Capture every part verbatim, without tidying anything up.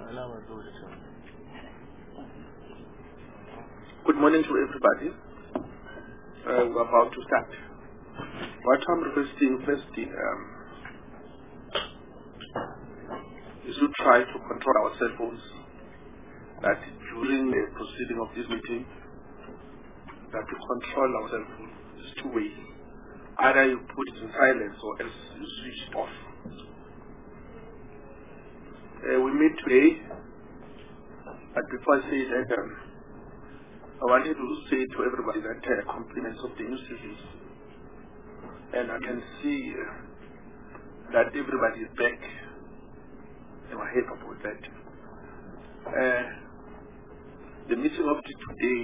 Good morning to everybody. Uh, we're about to start. What I'm requesting first um, is to try to control our cell phones. That during the proceeding of this meeting, that to control our cell phone is two ways. Either you put it in silence or else you switch it off. Uh, we meet today, but before I say that, um, I wanted to say to everybody that uh, compliments of the new series, and I can see uh, that everybody is back. They were happy about that. Uh, the meeting of today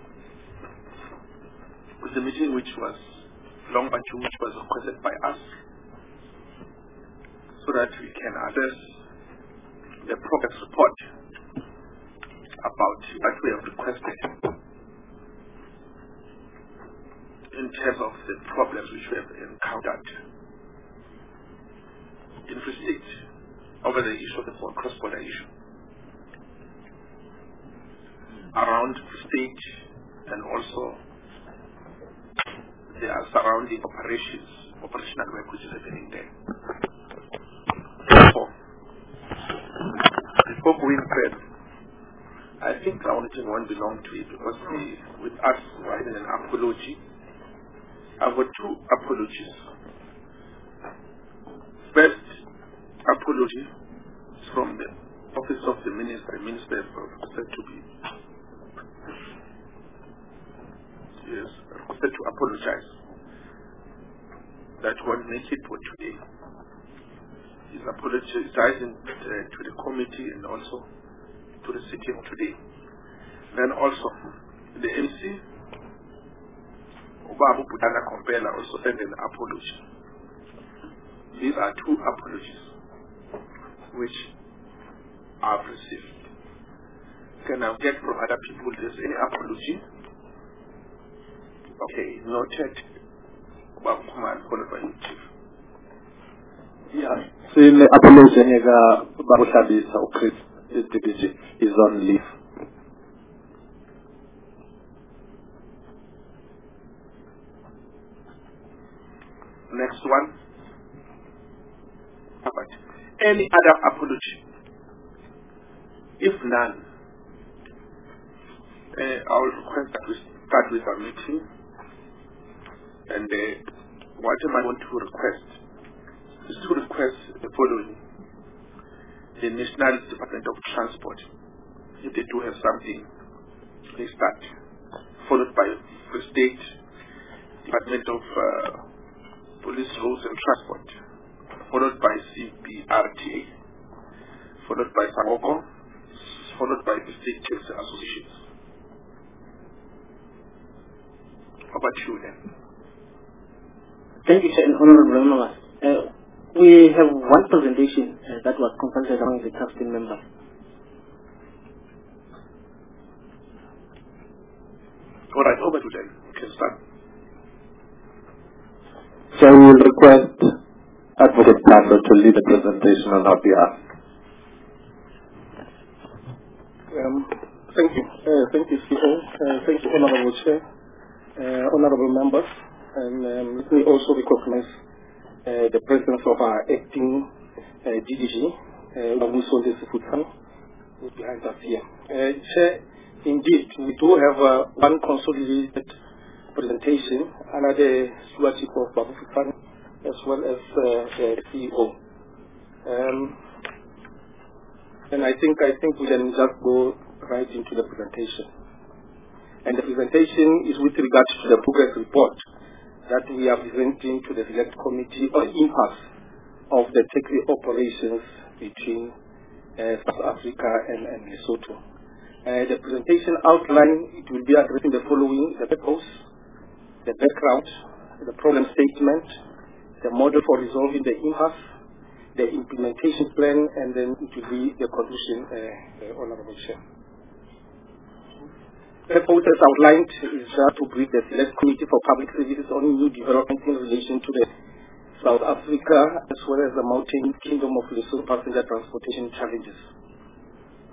was the meeting which was long overdue, which was requested by us, so that we can address the progress report about what we have requested in terms of the problems which we have encountered in Free State over the issue of the cross-border issue around Free State, and also the surrounding operations, operational work which is happening there. Therefore, before going further, I think our meeting won't belong to it, because we, with us writing an apology, I've got two apologies. First apology is from the Office of the Minister, the Minister said to be yes, requested to apologize. That won't make it for today. He's apologizing uh, to the committee and also to the sitting today. Then also the M C Ubabu Budana Kompela also sent an apology. These are two apologies which I've received. Can I get from other people this any apology? Okay, noted. Ubabu Kuman followed by you, Chief. Yeah. So in the apology, Babu Shabis or Chris D B G is on leave. Next one. Any other apology? If none, uh, I will request that we start with our meeting. And uh, what am I going to request is to request the following. The National Department of Transport, if they do have something, they start. Followed by the State Department of uh, Police, Roads and Transport, followed by C P R T A, followed by SAMOCO, followed by the State Chiefs Associations. How about you then? Thank you, Chair, Honorable members. Uh, we have one presentation uh, that was consulted among the casting members. All right, over to them. You can start. So we will request Advocate Pando to lead the presentation on our behalf. Um, thank you. Uh, thank you, Speaker. Uh, thank you, Honorable Chair, uh, Honorable members. And um, let me also recognize uh, the presence of our acting uh, D D G, Bamusonde Sifutan, who is behind us here. Uh, Chair, indeed, we do have uh, one consolidated presentation under the stewardship of Babu Futan, as well as uh, the C E O. Um, and I think I think we can just go right into the presentation. And the presentation is with regards to the progress report that we are presenting to the Select Committee on impact of the taxi operations between uh, South Africa and, and Lesotho. Uh, the presentation outline, it will be addressing the following: the purpose, the background, the problem statement, the model for resolving the impasse, the implementation plan, and then it will be the conclusion, uh, uh, Honorable Chair. The purpose as outlined is uh, to brief the Select Committee for Public Services on new developments in relation to the South Africa as well as the Mountain Kingdom of Lesotho passenger transportation challenges.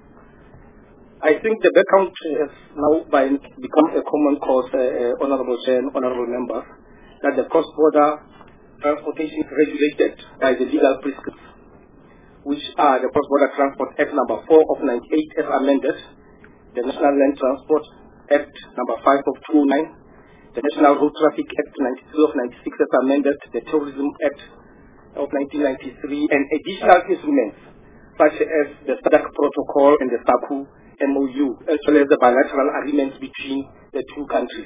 I think the background has now by become a common cause, uh, uh, Honorable Chair and Honorable Members, that the cross-border transportation is regulated by the legal prescripts, which are the Cross-Border Transport Act number four of ninety-eight as amended, the National Land Transport Act number five of two thousand nine, the National Road Traffic Act ninety-three of ninety-six as amended, the Terrorism Act of nineteen ninety-three, and additional instruments such as the SADC Protocol and the SACU M O U, as well as the bilateral agreements between the two countries.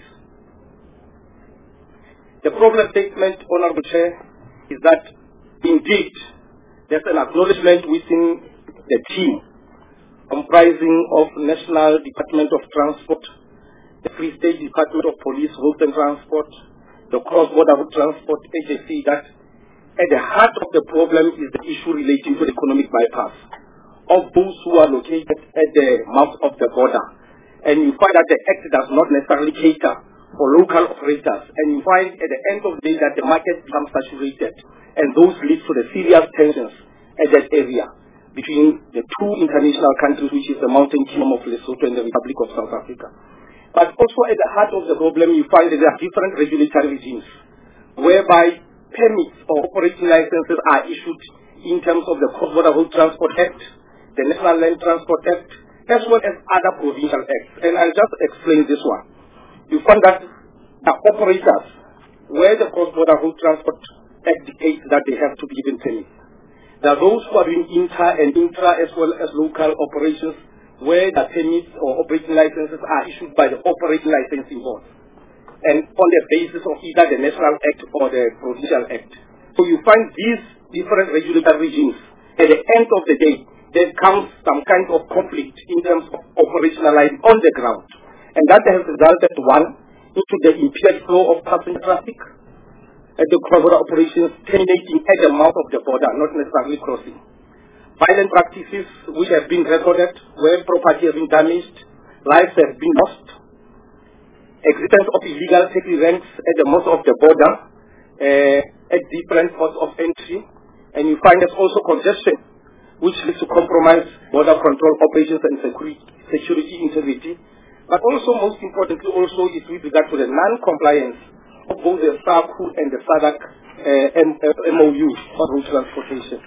The problem statement, Honorable Chair, is that indeed there's an acknowledgement within the team comprising of National Department of Transport, the Free State Department of Police, Road and Transport, the Cross-Border Transport Agency, that at the heart of the problem is the issue relating to the economic bypass of those who are located at the mouth of the border. And you find that the Act does not necessarily cater for local operators. And you find at the end of the day that the market becomes saturated. And those lead to the serious tensions at that area between the two international countries, which is the Mountain Kingdom of Lesotho and the Republic of South Africa. But also at the heart of the problem, you find that there are different regulatory regimes whereby permits or operating licenses are issued in terms of the Cross-Border Road Transport Act, the National Land Transport Act, as well as other provincial acts. And I'll just explain this one. You find that the operators, where the Cross-Border Road Transport Act dictates that they have to be given permits. There are those who are doing inter and intra as well as local operations, where the permits or operating licenses are issued by the operating licensing board, and on the basis of either the National Act or the Provincial Act. So you find these different regulatory regimes. At the end of the day, there comes some kind of conflict in terms of operationalizing on the ground. And that has resulted, one, into the impaired flow of passenger traffic, and the cross-border operations terminating at the mouth of the border, not necessarily crossing. Violent practices which have been recorded, where property has been damaged, lives have been lost, existence of illegal taxi ranks at the mouth of the border, uh, at different ports of entry, and you find there's also congestion, which leads to compromise border control operations and security, security integrity. But also, most importantly, also is with regard to the non-compliance of both the SACU and the SADC uh, M O U on road transportation.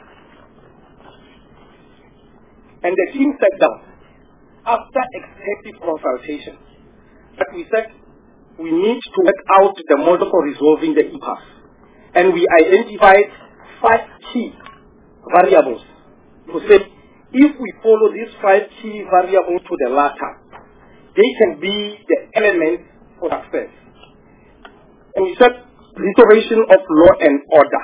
And the team sat down after extensive consultation that we said we need to work out the model for resolving the impasse. And we identified five key variables to say if we follow these five key variables to the latter, they can be the elements for success. And we said restoration of law and order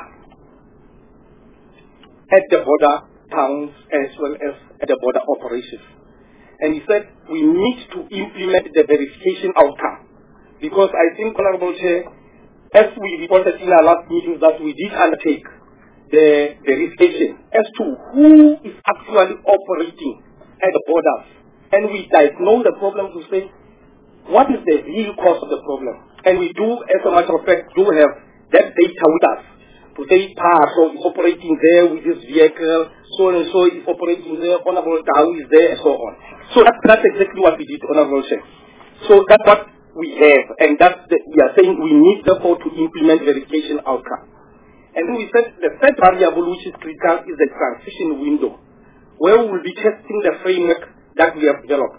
at the border towns as well as at the border operations. And he said we need to implement the verification outcome, because I think, Honorable Chair, as we reported in our last meetings, that we did undertake the verification as to who is actually operating at the borders. And we diagnose the problem to say, what is the real cause of the problem? And we do, as a matter of fact, do have that data with us. To say, Parso is operating there with this vehicle, so and so is operating there, Honorable Tau is there, and so on. So that's, that's exactly what we did, Honorable Chair. So that's what we have, and that's the, we are saying we need, therefore, to implement verification outcome. And then we said the third variable, which is critical, is the transition window, where we will be testing the framework that we have developed.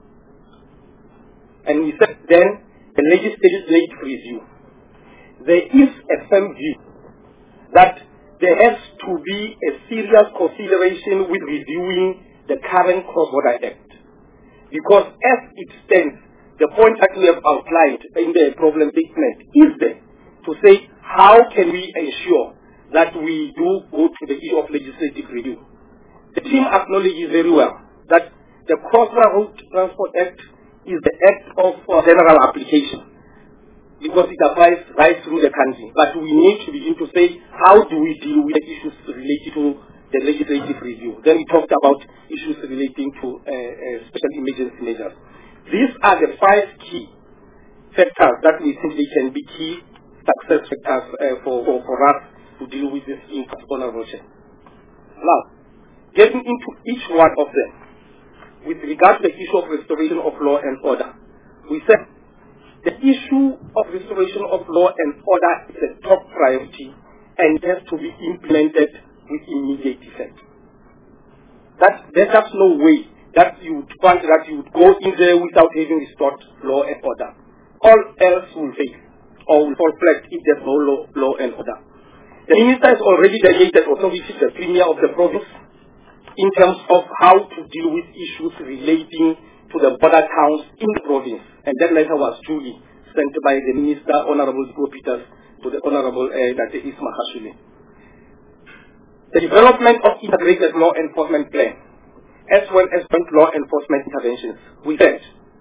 And we said then the legislative review. There is a firm view that there has to be a serious consideration with reviewing the current Cross-Border Act. Because as it stands, the point that we have outlined in the problem statement is there to say how can we ensure that we do go to the issue of legislative review. The team acknowledges very well that the Cross-Border Road Transport Act is the act of uh, general application, because it applies right through the country. But we need to begin to say, how do we deal with the issues related to the legislative review? Then we talked about issues relating to uh, uh, special emergency measures. These are the five key factors that we think they can be key success factors uh, for, for, for us to deal with this impact on our motion. Now, getting into each one of them, with regard to the issue of restoration of law and order. We said the issue of restoration of law and order is a top priority and has to be implemented with immediate effect. That there's just no way that you would find that you would go in there without having restored law and order. All else will fail or will fall flat if there's no law, law and order. The minister has already delegated authority to the premier of the province in terms of how to deal with issues relating to the border towns in the province. And that letter was duly sent by the Minister, Honorable Zico Peters, to the Honorable uh, Date Isma Hashuli. The development of integrated law enforcement plan, as well as joint law enforcement interventions. We said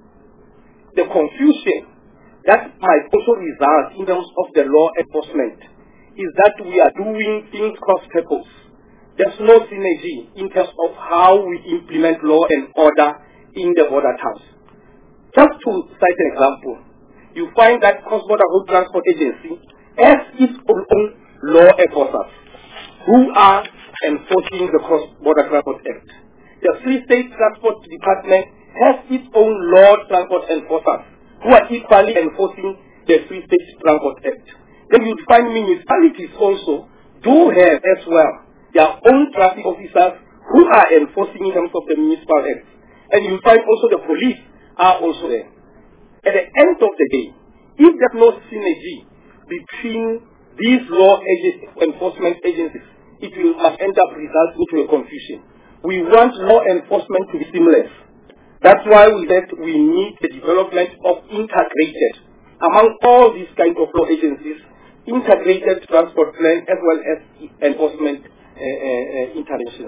the confusion that might also result in terms of the law enforcement is that we are doing things cross-purpose. There's no synergy in terms of how we implement law and order in the border towns. Just to cite an example, you find that Cross-Border Road Transport Agency has its own law enforcers who are enforcing the Cross-Border Transport Act. The Free State Transport Department has its own law transport enforcers who are equally enforcing the Free State Transport Act. Then you find municipalities also do have as well their own traffic officers who are enforcing in terms of the municipal acts. And you find also the police are also there. At the end of the day, if there's no synergy between these law agency, enforcement agencies, it will end up resulting into a confusion. We want law enforcement to be seamless. That's why we said we need the development of integrated, among all these kinds of law agencies, integrated transport plan as well as enforcement uh, uh, interventions.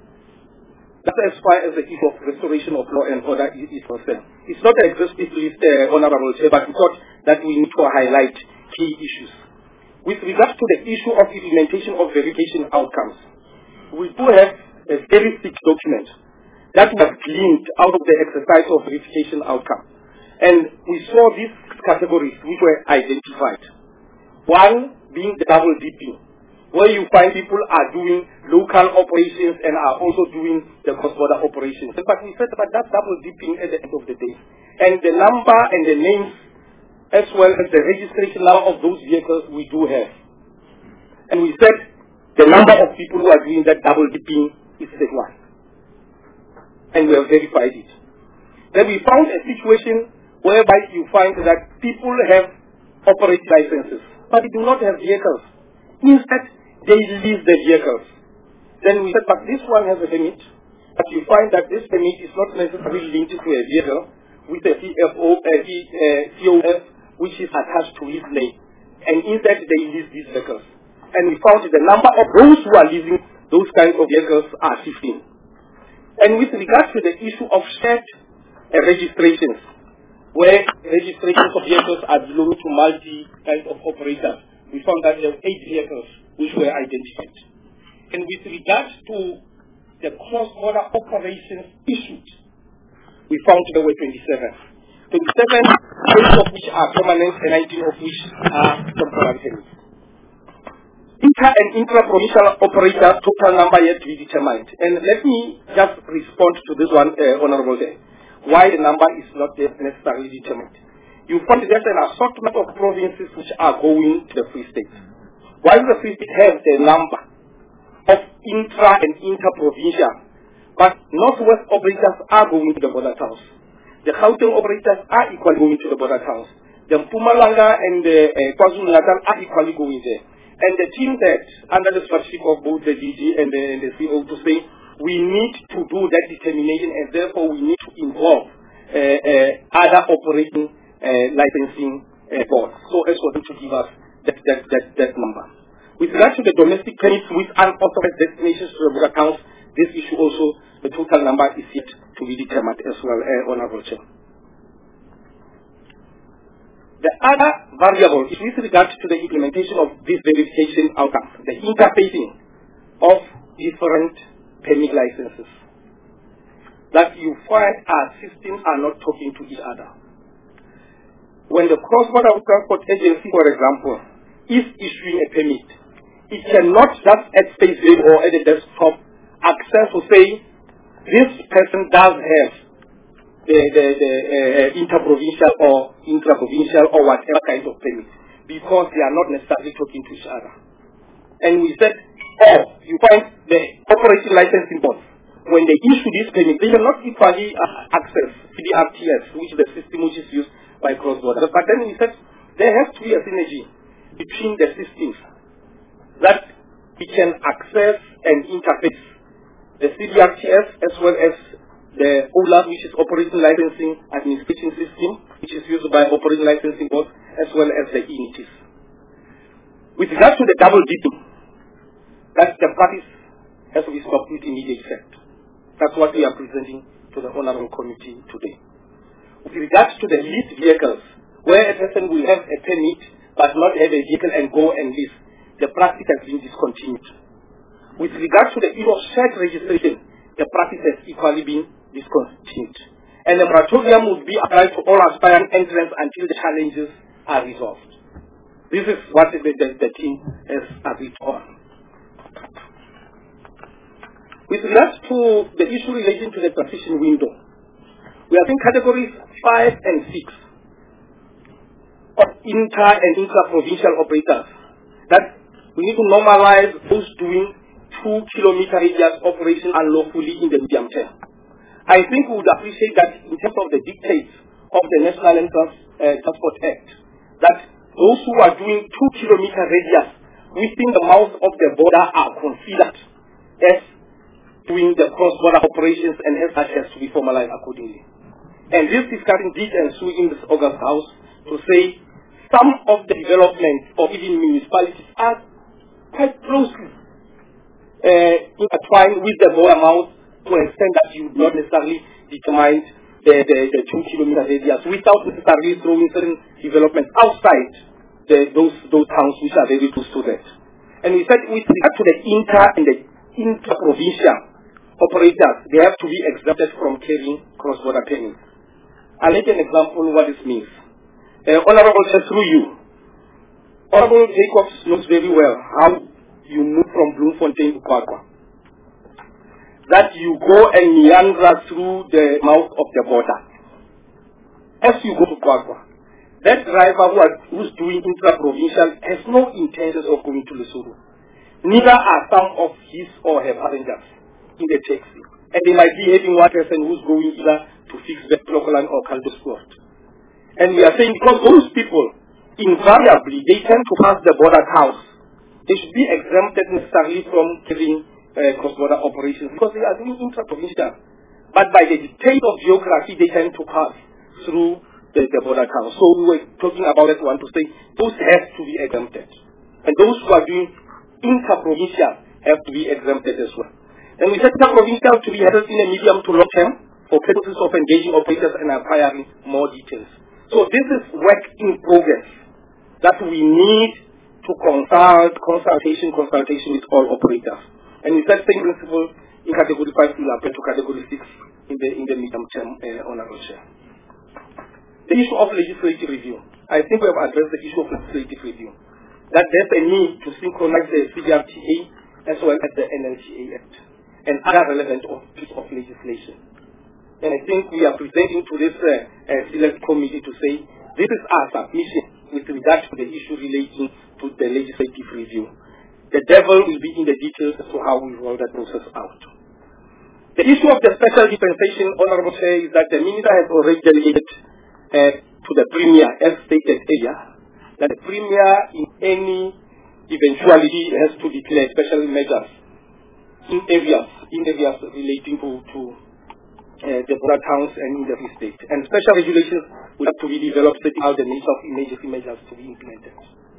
That's as far as the issue of restoration of law and order is, is concerned. It's not an exhaustive list, uh, Honorable Chair, but we thought that we need to highlight key issues. With regards to the issue of implementation of verification outcomes, we do have a very thick document that was gleaned out of the exercise of verification outcome. And we saw these categories which were identified. One being the double dipping, where you find people are doing local operations and are also doing the cross-border operations. But we said, but that's double dipping at the end of the day. And the number and the names, as well as the registration number of those vehicles, we do have. And we said the number of people who are doing that double dipping is thirty-one. And we have verified it. Then we found a situation whereby you find that people have operating licenses, but they do not have vehicles. Instead, they lease the vehicles. Then we said, but this one has a permit. But you find that this permit is not necessarily linked to a vehicle with a C F O, a C O F, which is attached to his name. And instead, they lease these vehicles. And we found that the number of those who are leasing those kinds of vehicles are fifteen. And with regard to the issue of shared uh, registrations, where registrations of vehicles are belonging to multi kinds of operators, we found that there were eight vehicles which were identified. And with regard to the cross-border operations issued, we found there were twenty-seven. twenty-seven, eight of which are permanent and nineteen of which are temporary. Inter and intra-provincial operator total number yet to be determined. And let me just respond to this one, uh, Honorable Day. Why the number is not yet necessarily determined. You find there's an assortment of provinces which are going to the Free State. While the Free State has a number of intra and inter-provincial, but Northwest operators are going to the border towns. The Gauteng operators are equally going to the border towns. The Mpumalanga and the uh, KwaZulu-Natal are equally going there. And the team that, under the stewardship of both the D G and the, and the C O, to say, we need to do that determination and therefore we need to involve uh, uh, other operating uh, licensing uh, boards, so as for them to give us that, that, that, that number. With regard to the domestic permits with unauthorized destinations to the border towns, this issue also, the total number is yet to be determined as well, uh, Honorable Chair. The other variable is with regard to the implementation of this verification outcome, the interfacing of different permit licenses. That you find our systems are not talking to each other. When the Cross-Border Transport Agency, for example, is issuing a permit, it cannot just at face value or at the desktop access to say, this person does have the, the, the uh, interprovincial or intraprovincial or whatever kind of permit, because they are not necessarily talking to each other. And we said, oh, you find the operating licensing boards, when they issue this permit, they cannot equally uh, access C D R T S, which is the system which is used by cross-border. But then we said there has to be a synergy between the systems that we can access and interface the C D R T S as well as the O L A, which is Operating Licensing Administration System, which is used by Operating Licensing Board, as well as the E N T S. With regard to the double dipping, that the parties has to be stopped with immediate effect. That's what we are presenting to the Honorable Committee today. With regards to the leased vehicles, where a person will have a permit but not have a vehicle and go and lease, the practice has been discontinued. With regards to the issue of shared registration, the practice has equally been discontinued. And the moratorium would be applied to all aspiring entrants until the challenges are resolved. This is what the, the, the team has agreed on. With regards to the issue relating to the transition window, we are in categories five and six of inter and intra-provincial operators. That we need to normalize those doing two kilometer radius operation unlawfully in the medium term. I think we would appreciate that in terms of the dictates of the National Land Trans, uh, Transport Act, that those who are doing two kilometer radius within the mouth of the border are considered as doing the cross-border operations, and as such has to be formalized accordingly. And this discussion did ensue in this August House to say some of the developments or even municipalities are quite closely uh, intertwined with the border mouth to an extent that you would not necessarily determine the, the, the two kilometer radius without necessarily throwing certain developments outside the, those, those towns which are very close to that. And we said with regard to the inter and the inter-provincial operators, they have to be exempted from carrying cross-border permits. I'll make an example of what this means. Uh, Honorable Chair, through you, Honorable Jacobs knows very well how you move from Bloemfontein to Kwakwa. That you go and meander through the mouth of the border. As you go to Kwakwa, that driver who are, who's doing intra-provincial has no intentions of going to Lesotho. Neither are some of his or her passengers in the taxi. And they might be having one person who's going either to fix the local line or Caldersport. And we are saying because those people, invariably, they tend to pass the border towns. They should be exempted necessarily from carrying uh, cross-border operations because they are doing intra-provincial. But by the dictate of geography, they tend to pass through the, the border towns. So we were talking about it, want to say, those have to be exempted. And those who are doing inter-provincial have to be exempted as well. And we said inter-provincial to be handled in a medium to long term for purposes of engaging operators and acquiring more details. So this is work in progress that we need to consult, consultation, consultation with all operators. And we said same principle in category five will apply to category six in the in the medium term uh, honorable chair. The issue of legislative review. I think we have addressed the issue of legislative review. That there's a need to synchronize the C D R T A as well as the N L T A Act and other relevant pieces of legislation. And I think we are presenting to this uh, uh, select committee to say this is our submission with regard to the issue relating to the legislative review. The devil will be in the details as to how we roll that process out. The issue of the special dispensation, Honorable Chair, is that the Minister has already delegated uh, to the Premier, as stated earlier, that the Premier in any eventuality has to declare special measures in areas, in areas relating to, to uh, the border towns and in the free state. And special regulations will have to be developed setting out the nature of emergency measures to be implemented.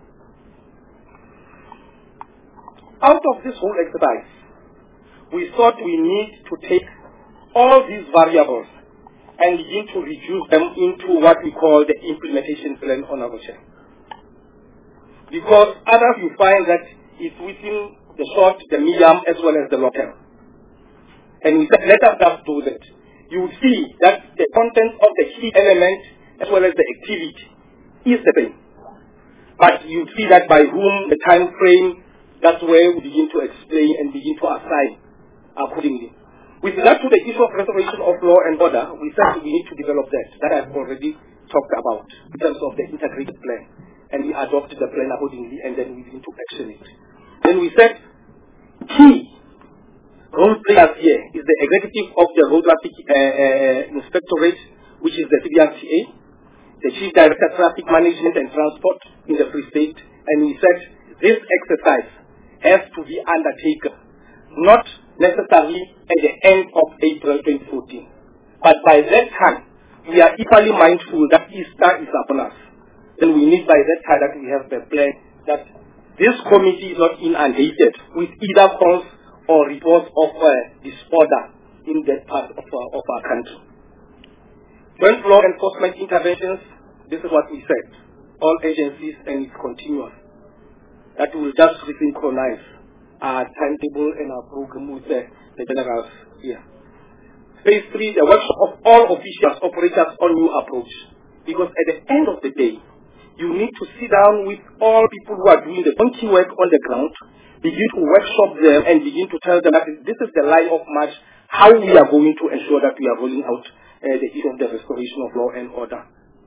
Out of this whole exercise, we thought we need to take all these variables and begin to reduce them into what we call the implementation plan, Honorable Chair. Because others you find that it's within the short, the medium, as well as the long term. And we said, let us just do that. You will see that the content of the key element, as well as the activity, is the same. But you see that by whom, the time frame, that's where we begin to explain and begin to assign accordingly. With regard to the issue of restoration of law and order, we said we need to develop that. That I've already talked about in terms of the integrated plan. And we adopted the plan accordingly, and then we begin to action it. Then we said key role players here is the executive of the Road Traffic uh, uh, Inspectorate, which is the C B R T A, the Chief Director of Traffic Management and Transport in the Free State, and we said this exercise has to be undertaken, not necessarily at the end of April twenty fourteen, but by that time, we are equally mindful that Easter is upon us. Then we need by that time that we have the plan that this committee is not inundated with either calls or reports of uh, disorder in that part of, uh, of our country. Joint law enforcement interventions, this is what we said. All agencies, and it's continuous. That will just resynchronize our timetable and our program with the, the generals here. Phase three, the workshop of all officials, operators on new approach. Because at the end of the day, you need to sit down with all people who are doing the donkey work on the ground, begin to workshop them and begin to tell them that this is the line of march, how we are going to ensure that we are rolling out uh, the issue of the restoration of law and order.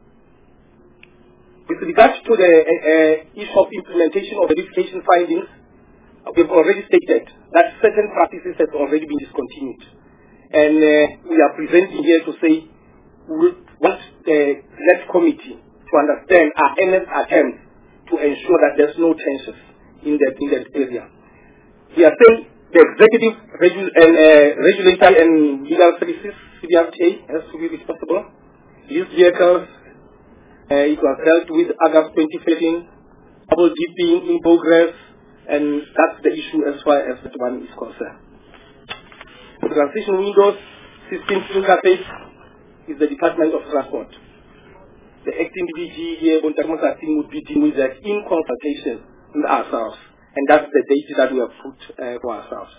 With regards to the uh, uh, issue of implementation of the verification findings, uh, we have already stated that certain practices have already been discontinued. And uh, we are presenting here to say we want the next committee to understand our earnest attempts to ensure that there's no tensions in that, in that area. We are saying the executive regu and, uh, regulator and legal services, C B R T A, has to be responsible. These vehicles, uh, it was dealt with August twenty thirteen, double dipping in progress, and that's the issue as far as that one is concerned. The transition windows system interface is the Department of Transport. The acting D G here, Bontamosa team, would be dealing with that in consultation with ourselves. And that's the data that we have put uh, for ourselves.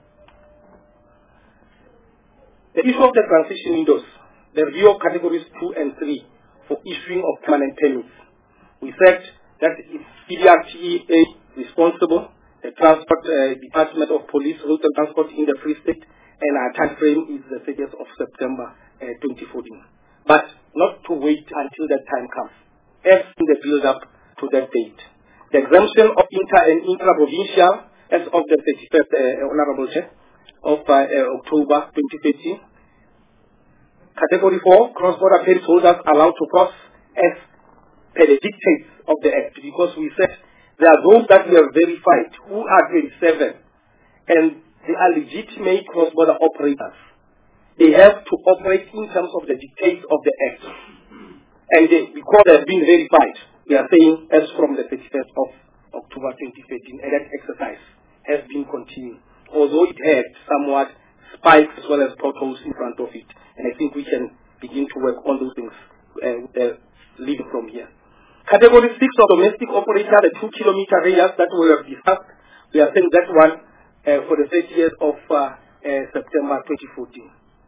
The issue of the transition windows, the review of categories two and three for issuing of permanent permits. We said that it's C B R T A responsible, the Transport uh, Department of Police, Road and Transport in the Free State, and our time frame is the thirtieth of September uh, twenty fourteen. But not to wait until that time comes, as in the build-up to that date. The exemption of inter and intra-provincial as of the thirty-first, uh, Honorable Chair, of uh, uh, October twenty thirteen. Category four, cross-border permit holders allowed to cross as per the dictates of the Act, because we said there are those that were verified who are twenty-seven, and they are legitimate cross-border operators. They have to operate in terms of the dictates of the Act. And they, because they have been verified, we are saying as from the thirty-first of October twenty thirteen, and that exercise has been continued. Although it had somewhat spikes as well as potholes in front of it. And I think we can begin to work on those things uh, uh, leading from here. Category six of domestic operator, the two kilometer radius that we have discussed, we are saying that one uh, for the thirtieth of uh, uh, September twenty fourteen.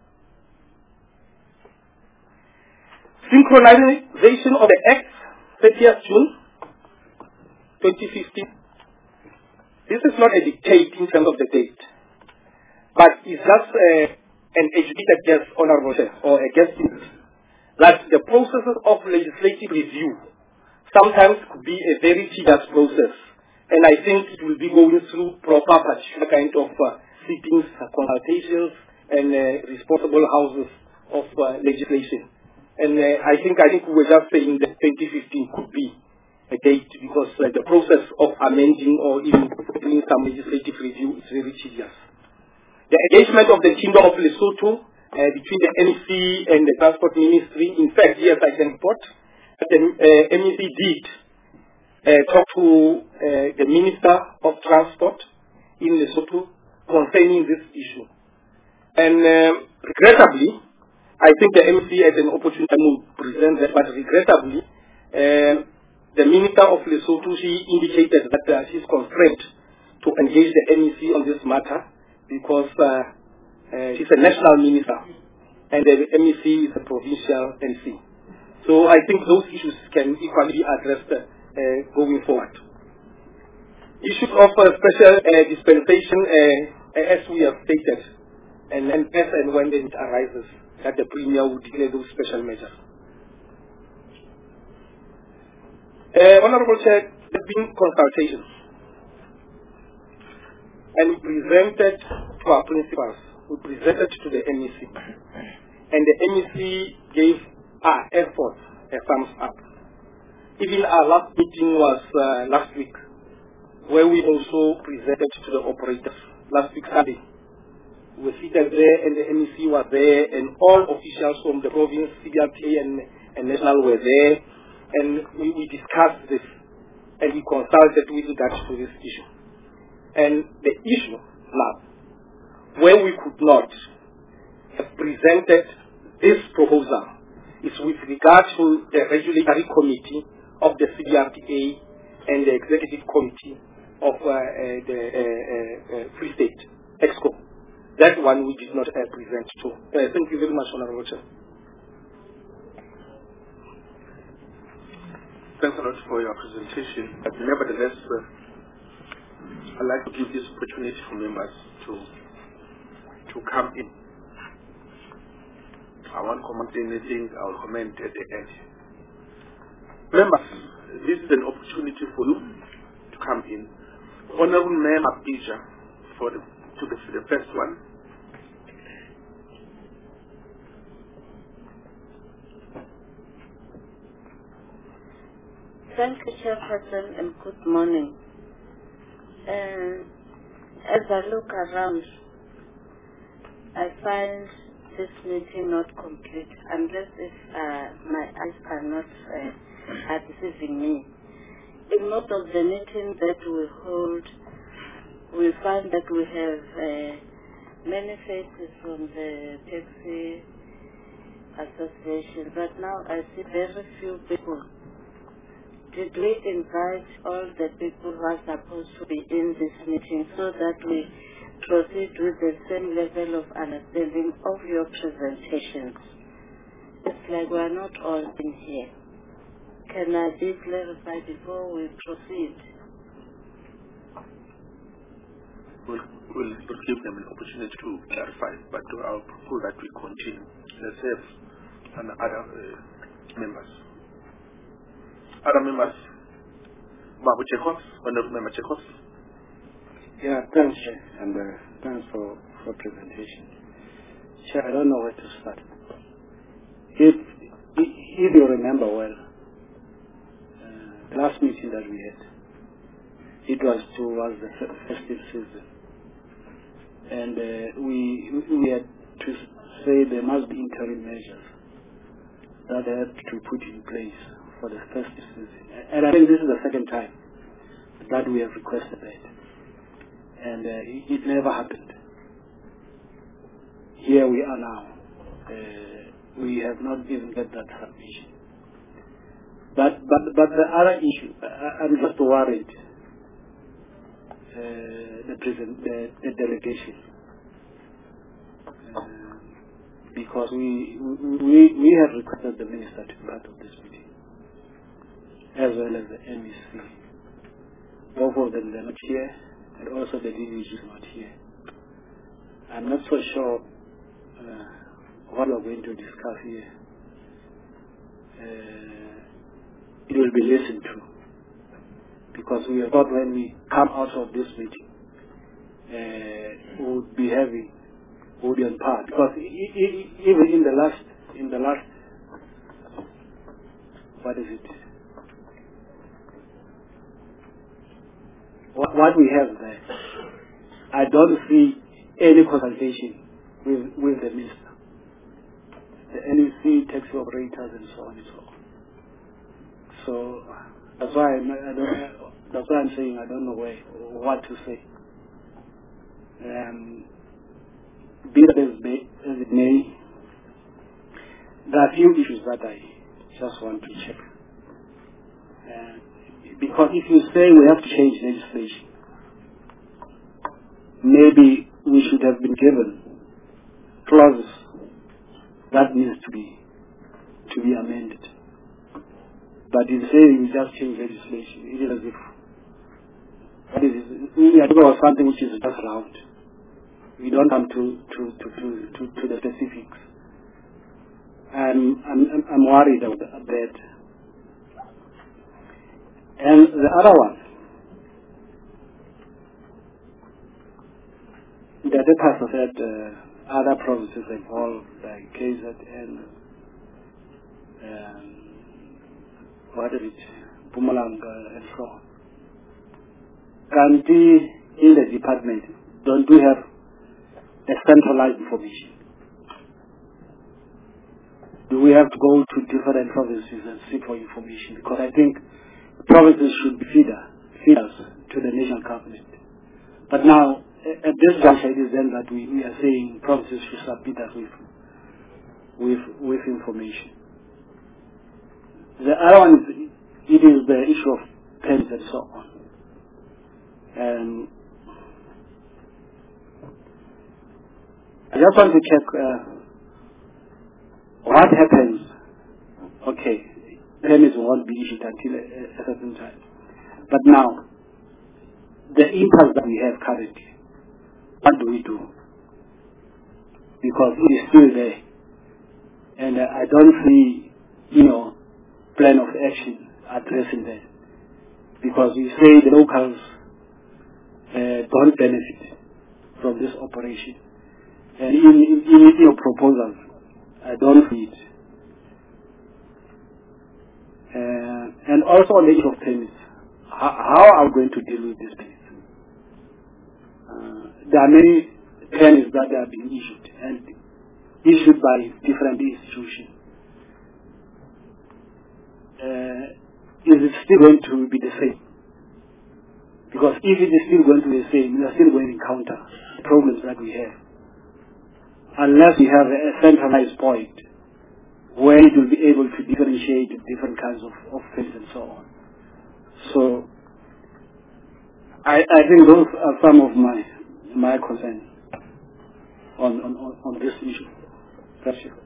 Synchronization of the Act, thirtieth June twenty fifteen. This is not a dictate in terms of the date, but it's just uh, an educated guess, Honorable Chair, or a guesstimate, that the processes of legislative review sometimes could be a very tedious process, and I think it will be going through proper particular kind of uh, sittings, uh, consultations, and uh, responsible houses of uh, legislation. And uh, I think I think we were just saying that twenty fifteen could be a date because uh, the process of amending or even doing some legislative review is very tedious. The engagement of the Kingdom of Lesotho uh, between the M E C and the Transport Ministry, in fact, yes, I can report that the uh, M E C did uh, talk to uh, the Minister of Transport in Lesotho concerning this issue. And uh, regrettably, I think the M E C had an opportunity to present that, but regrettably, uh, the Minister of Lesotho, she indicated that uh, she's constrained to engage the M E C on this matter because uh, uh, she's a national minister and the M E C is a provincial M C. So I think those issues can equally be addressed uh, going forward. Issues of uh, special uh, dispensation, uh, as we have stated, and then as and when it arises, that the Premier would declare those special measures. Uh, Honorable Chair, there have been consultations, and we presented to our principals, we presented to the M E C, and the M E C gave our efforts a thumbs up. Even our last meeting was uh, last week, where we also presented to the operators last week Sunday. We were seated there, and the M E C was there, and all officials from the province, C B R T A and, and national were there, and we, we discussed this, and we consulted with regards to this issue. And the issue now, where we could not have presented this proposal, is with regard to the regulatory committee of the C B R T A and the executive committee of uh, uh, the uh, uh, uh, Free State, EXCO. That one we did not uh, present to. Uh, thank you very much, Honorable Chair. Thanks a lot for your presentation. But nevertheless, uh, I'd like to give this opportunity for members to to come in. I won't comment anything, I will comment at the end. Members, this is an opportunity for you to come in. Honorable Member Abija for the, to the, the first one. Thank you, Chairperson, and good morning. Uh, as I look around, I find this meeting not complete unless if uh, my eyes are not uh, are deceiving me. In most of the meetings that we hold, we find that we have uh, many faces from the taxi association, but now I see very few people. Did we invite all the people who are supposed to be in this meeting so that we proceed with the same level of understanding of your presentations? It's like we are not all in here. Can I be clarified before we proceed? We'll, we'll, we'll give them an opportunity to clarify, but I'll propose that we continue. Let's have and other uh, members. Other members? Babu Chekhov, Honorable Member Chekhov. Yeah, thanks, Chair, and uh, thanks for for presentation. Chair, I don't know where to start. If if you remember well, uh, the last meeting that we had, it was towards the festive season, and uh, we we had to say there must be interim measures that had to be put in place for the festive season, and I think this is the second time that we have requested that. And uh, it, it never happened. Here we are now. Uh, we have not even got that submission. But but but the other issue, I, I'm just worried. Uh, the, present, the the delegation, uh, because we we we have requested the minister to be part of this meeting, as well as the M E C. Both of them are not here. And also the D D G is not here. I'm not so sure uh, what we're going to discuss here. Uh, it will be listened to. Because we thought when we come out of this meeting, uh, we would be having, we would be on par. Because e e even in the last, in the last, what is it? What we have there, I don't see any consultation with with the minister, the N E C, taxi operators, and so on and so on. So that's why I'm, I don't. That's why I'm saying I don't know where what to say. Um, be that as, as it may, there are a few issues that I just want to check. Uh, Because if you say we have to change legislation, maybe we should have been given clauses that needs to be to be amended. But in saying we just change legislation, it is as if what is it? We are talking about something which is just round. we don't come to to to to, to, to the specifics. I'm I'm I'm worried about that. And the other one, the other person said uh, other provinces involved, like K Z N, um, what is it, Mpumalanga, and so on. Currently, in the department, don't we have a centralized information? Do we have to go to different provinces and seek for information? Because I think provinces should be feeder, feeders to the national cabinet. But now, at this juncture, it is then that we, we are saying provinces should submit us with, with, with information. The other one is, it is the issue of pens and so on. And I just want to check uh, what happens. Okay, permits won't be issued until a, a certain time. But now, the impasse that we have currently, what do we do? Because it is still there. And uh, I don't see, you know, plan of action addressing that. Because we say the locals uh, don't benefit from this operation. And in, in, in your proposals, I don't see it. Uh, and also on the issue of permits, how, how are we going to deal with this permits? Uh, there are many permits that are being issued and issued by different institutions. Uh, is it still going to be the same? Because if it is still going to be the same, we are still going to encounter problems that we have. Unless we have a centralized point where it will be able to differentiate different kinds of, of things and so on. So, I, I think those are some of my my concerns on, on, on, on this issue. Thank you.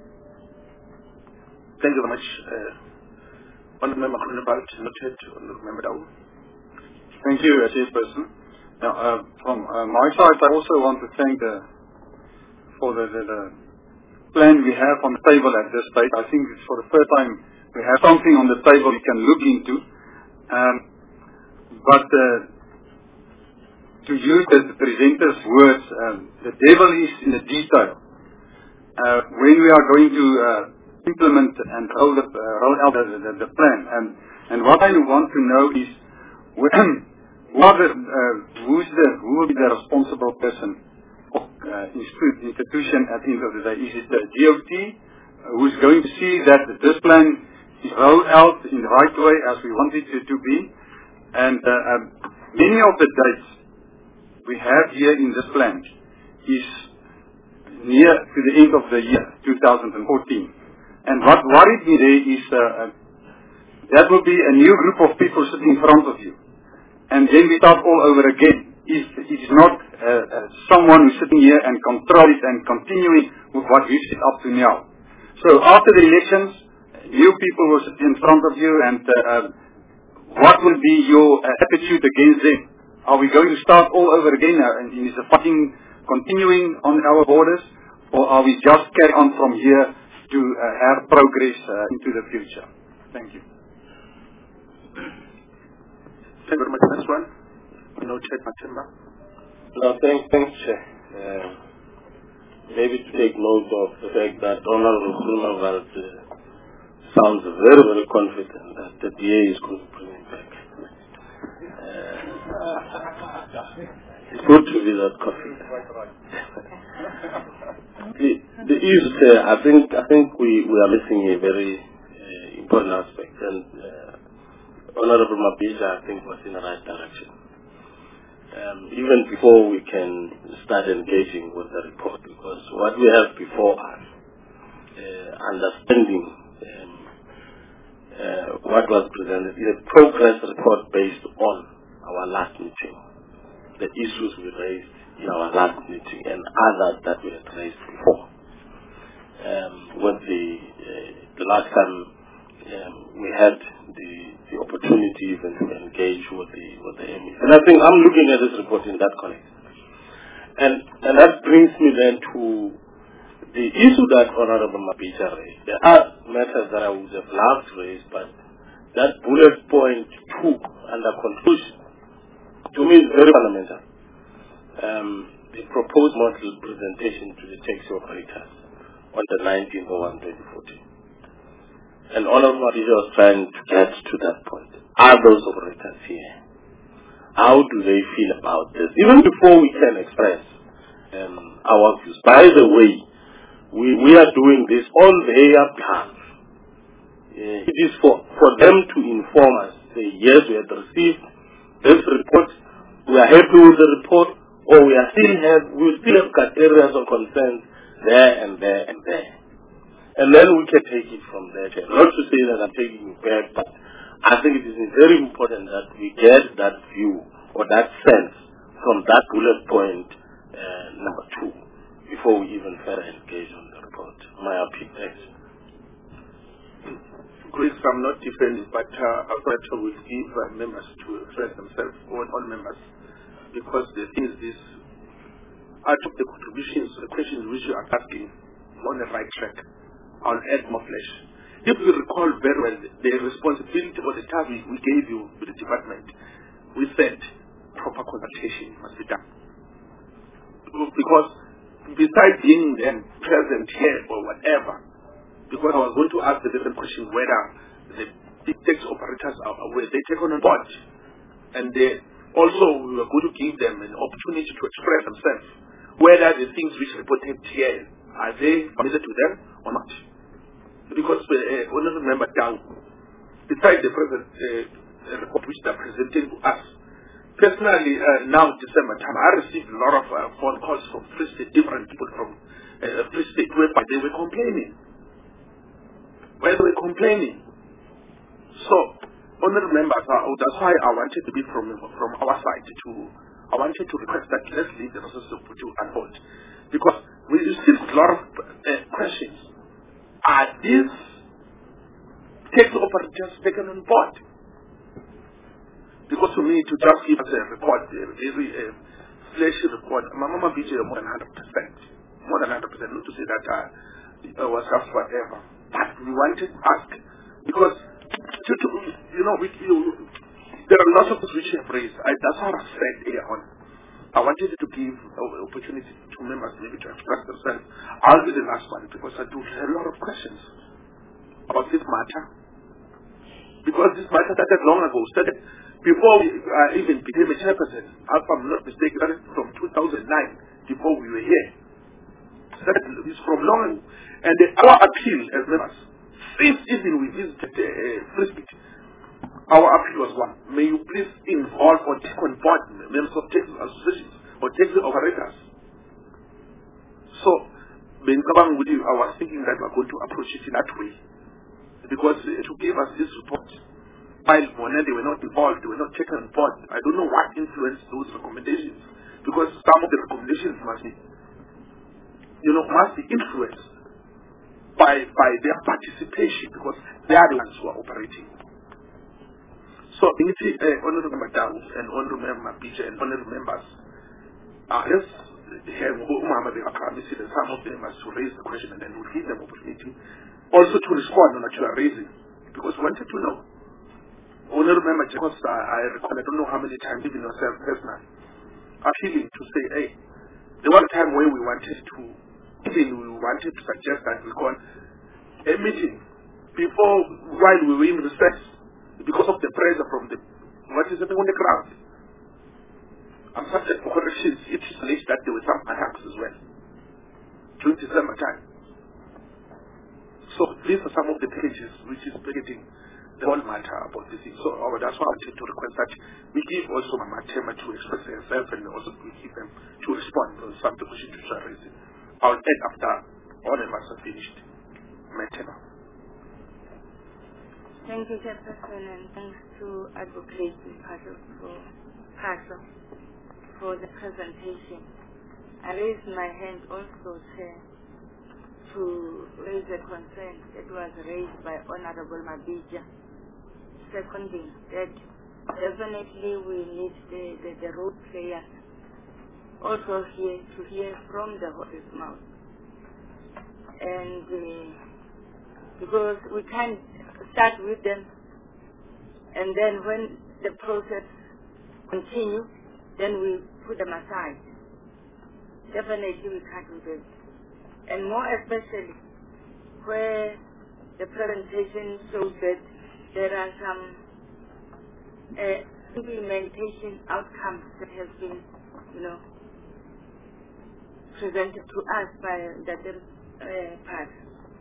Thank you very much. Uh, Honourable Member Groenewald, noted. Honourable Member Dau. Thank you, Chairperson. Now, uh, from uh, my side, I also want to thank the, for the, the, the plan we have on the table at this stage. I think it's for the first time we have something on the table we can look into. Um, but uh, to use the, the presenter's words, um, the devil is in the detail. Uh, when we are going to uh, implement and roll, the, uh, roll out the, the, the plan, and, and what I want to know is when, what the, uh, who's the, who will be the responsible person of uh, institution at the end of the day? Is it the D O T uh, who's going to see that this plan is rolled out in the right way as we want it to, to be? And uh, um, many of the dates we have here in this plan is near to the end of the year, two thousand fourteen. And what worried me there is uh, uh, that will be a new group of people sitting in front of you. And then we start all over again. If it is not uh, uh, someone who's sitting here and control it and continuing with what we've set up to now. So after the elections, new people will sit in front of you, and uh, uh, what will be your uh, attitude against them? Are we going to start all over again? Uh, and is the fighting continuing on our borders? Or are we just carry on from here to uh, have progress uh, into the future? Thank you. Thank you very much. Next one. No, Chair Matimba. No, thanks, thanks, Chair. Uh, maybe to take note of the fact that Honourable Groenewald uh, sounds very, very confident that the D A is going to bring him back. Uh, it's good to be that confident. the, the issue, uh, I think, I think we, we are missing a very uh, important aspect, and uh, Honourable Mabija, I think, was in the right direction. Um, even before we can start engaging with the report, because what we have before us, uh, understanding um, uh, what was presented, is a progress report based on our last meeting, the issues we raised in our last meeting, and others that we had raised before. Um, with the, uh, the last time um, we had the, the opportunity even to engage with the with the M Es. And I think I'm looking at this report in that context. And, and that brings me then to the issue that Honorable Mabija raised. There are matters that I would have loved to raise, but that bullet point two under conclusion, to me, is very fundamental. Um, the proposed model presentation to the taxi operators on the nineteenth of January twenty fourteen. And Honorable Mabija was trying to get to that point. Are those operators here? How do they feel about this? Even before we can express um, our views. By the way, we, we are doing this on their behalf. Uh, it is for, for them to inform us, say, yes, we have received this report, we are happy with the report, or we are still have, we still have got areas of concern there and there and there. And then we can take it from there. Not to say that I'm taking it back, but I think it is very important that we get that view or that sense from that bullet point uh, number two before we even further engage on the report. My appeal, thanks. Chris, I'm not defending, but uh, operator will give uh, members to express themselves, all, all members, because the thing is this, out of the contributions, the questions which you are asking on the right track, I'll add more flesh. If you recall very well, the responsibility or the task we, we gave you to the department, we said proper consultation must be done. Because besides being then present here or whatever, because I was going to ask the different question whether the big tax operators are were they taken on board, and they also we were going to give them an opportunity to express themselves, whether the things which reported here are they familiar to them or not. Because we uh, only remember down, besides the present uh, report which they are presenting to us, personally uh, now December time, I received a lot of uh, phone calls from Free State, different people from uh, Free State, whereby they were complaining. Why they were complaining? So, honorable members, uh, that's why I wanted to be from from our side to, I wanted to request that let's leave the resources to on board, because we received a lot of uh, questions. Are these tax operators taken on board? Because to me, to just give us a report, a very uh, fleshy report, Mama B J more than one hundred percent. More than one hundred percent. Not to say that uh, it was just whatever. But we wanted to ask, because, to, to, you know, we, you, there are lots of things which you have raised. I, that's what I said earlier on. I wanted to give uh, opportunity to members maybe to express themselves. I'll be the last one because I do have a lot of questions about this matter. Because this matter started long ago, started before we uh, even became a chairperson. If I'm not mistaken, started from two thousand nine, before we were here. Started this from long ago. And the, our appeal as members, since even we visited uh, Free State, our appeal was one. May you please involve or take on board members of taxi associations or taxi operators. So, when Kabang with you, I was thinking that we are going to approach it in that way. Because uh, to give us this report, while when they were not involved, they were not taken on board, I don't know what influenced those recommendations. Because some of the recommendations must be, you know, must be influenced by, by their participation, because they are the ones who are operating. So, Initi, uh, Honorable Madam and Honorable Member Mabija and Honorable Members, uh, let's have Muhammad Akrami and some of them as to raise the question, and then we'll give them opportunity also to respond on what you are raising, because we wanted to know. Honorable Member Jacobs, I, I recall, I don't know how many times, even yourself personally, appealing to say, hey, there was a time where we wanted to, even we wanted to suggest that we call a meeting before, while we were in recess, because of the pressure from the, what is happening on the ground. I'm subject to corrections. It is alleged that there were some attacks as well during December time. So these are some of the pages which is predicting the whole matter about this thing. So oh, that's why I wanted to request that we give also Mama Tema to express herself, and also we give them to respond on some of the questions which are raised. I'll end after all of us are finished. My Tema. Thank you, Chairperson, and thanks to Advocate Paso for, Paso for the presentation. I raised my hand also, Chair, to raise a concern that was raised by Honorable Mabija. Seconding that definitely we need the, the, the role players also hear to hear from the horse's mouth. And uh, because we can't start with them, and then when the process continues, then we put them aside. Definitely we can't do that. And more especially where the presentation shows that there are some uh, implementation outcomes that have been, you know, presented to us by the other uh, part.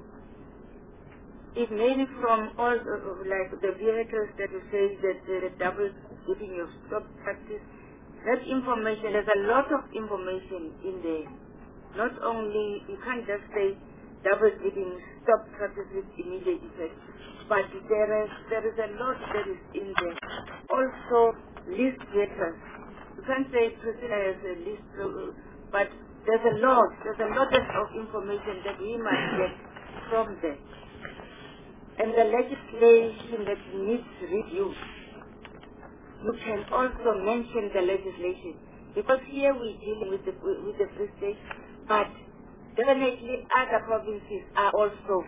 It mainly from all uh, like the vehicles that you say that uh, the double dipping of stop practice. That information, there's a lot of information in there. Not only, you can't just say double dipping, stop practice with immediate effect, but there is, there is a lot that is in there. Also, list vehicles. You can't say Priscilla has a list, uh, but there's a lot, there's a lot of information that we must get from there. And the legislation that needs review. You can also mention the legislation, because here we're dealing with the, with the Free State, but definitely other provinces are also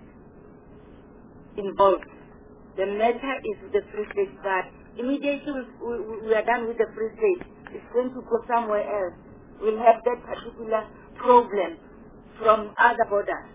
involved. The matter is the Free State, but immediately we, we are done with the Free State, it's going to go somewhere else. We'll have that particular problem from other borders.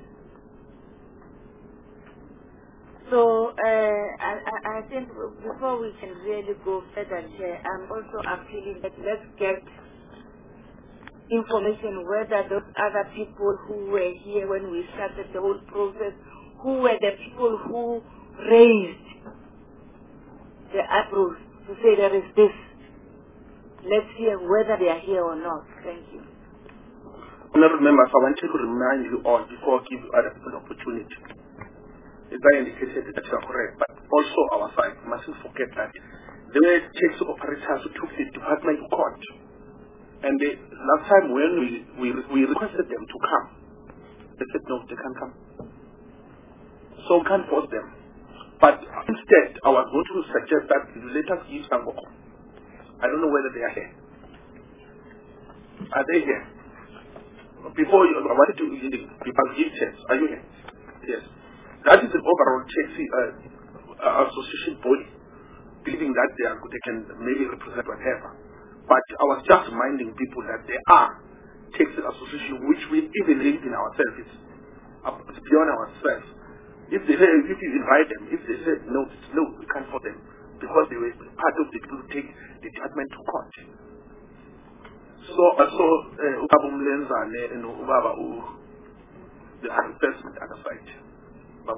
So uh, I, I think before we can really go further, Chair, I'm also appealing that let's get information whether those other people who were here when we started the whole process, who were the people who raised the uproar to say there is this. Let's hear whether they are here or not. Thank you. Honourable members, I want to remind you all before I give other people an opportunity. As I indicated that you are correct, but also our side, we mustn't forget that there were taxi operators who took the department to court. And they, last time when we, we, we requested them to come, they said no, they can't come. So we can't force them. But instead, I was going to suggest that you let us give some more. I don't know whether they are here. Are they here? Before you, I wanted to give chance. Are you here? Yes. That is an overall taxi uh, association body, believing that they, are, they can maybe represent whatever. But I was just reminding people that there are taxi associations which we even live in ourselves. It's, it's beyond ourselves. If they if you invite them, if they say no, no, we can't for them because they were part of the people who take the judgment to court. So also Ubaba Mlenzane and Ubaba the assessment other side. Uh,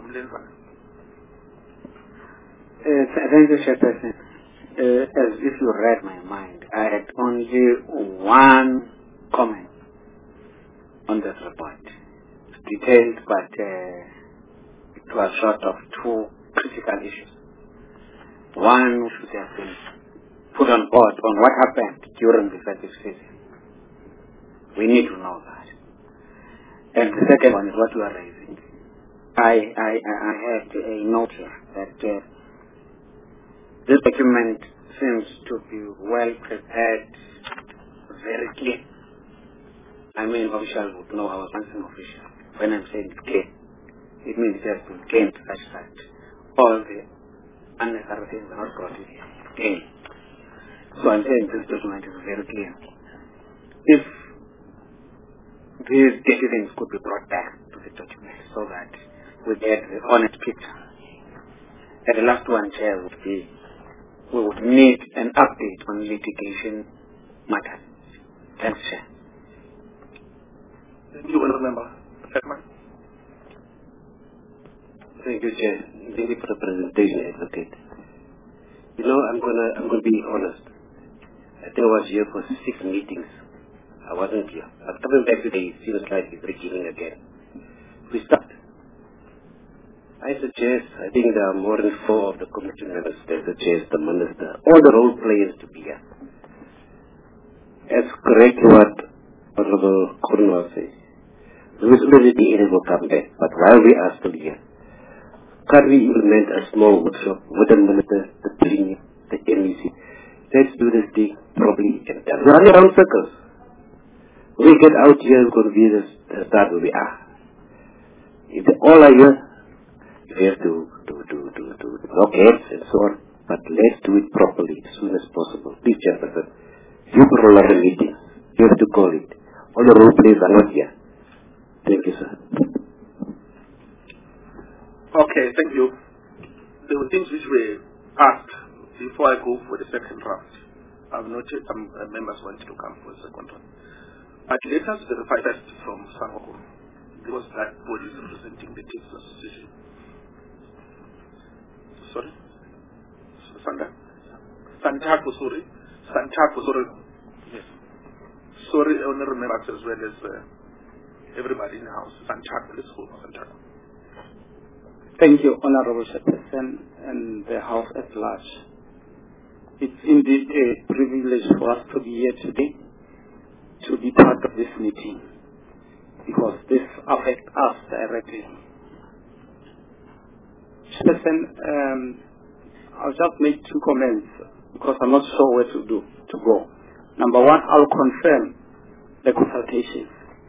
thank you, Chairperson. Uh, as if you read my mind, I had only one comment on this report. It's detailed, but uh, it was short of two critical issues. One should have been put on board on what happened during the festive season. We need to know that. And the second one is what you are raising. I, I, I had a note here that uh, this document seems to be well prepared, very clear. I mean, officials would know I was once an official. When I'm saying clear, it means it has been clean such that all the unnecessary things are not brought in here. Clean. So I'm saying this document is very clear. If these dirty things could be brought back to the document so that we get the honest picture. And the last one, Chair, would be we would need an update on litigation matters. Thanks, Chair. Thank you, Honourable Member. Thank you, Chair. Thank you for the presentation, Advocate. You know, I'm gonna I'm gonna be honest. I think I was here for six meetings. I wasn't here. But coming back today, it seems like it's beginning again. We start. I suggest, I think there are more than four of the committee members that suggest the minister, all the role players to be here. It's correct what Honorable Khun was saying. The visibility will come back, but while we are still here, can we implement a small workshop with the minister, the premier, the M E C? Let's do this thing properly and done. We're running around circles. When we get out here, it's going to be the, the start where we are. If they all are here, we have to, to, to, to, to knock heads and so on. But let's do it properly as soon as possible. Please, Chairperson, you control the meeting. You have to call it. All the role players are not here. Thank you, sir. Okay, thank you. There were things which were asked before I go for the second round. I've noted some uh, members wanted to come for the second round. But let us verify that from Sanhoko. Because that body is representing the Teachers Association. Sorry? Sanda? Santaco, sorry. Santaco, sorry. Yes. Sorry, honorable members as well as uh, everybody in the house. Santaco, let's go for Santaco. Thank you, Honorable Chairperson and the House at large. It's indeed a privilege for us to be here today, to be part of this meeting, because this affects us directly. Chairperson, um, I'll just make two comments because I'm not sure where to do to go. Number one, I'll confirm the consultation.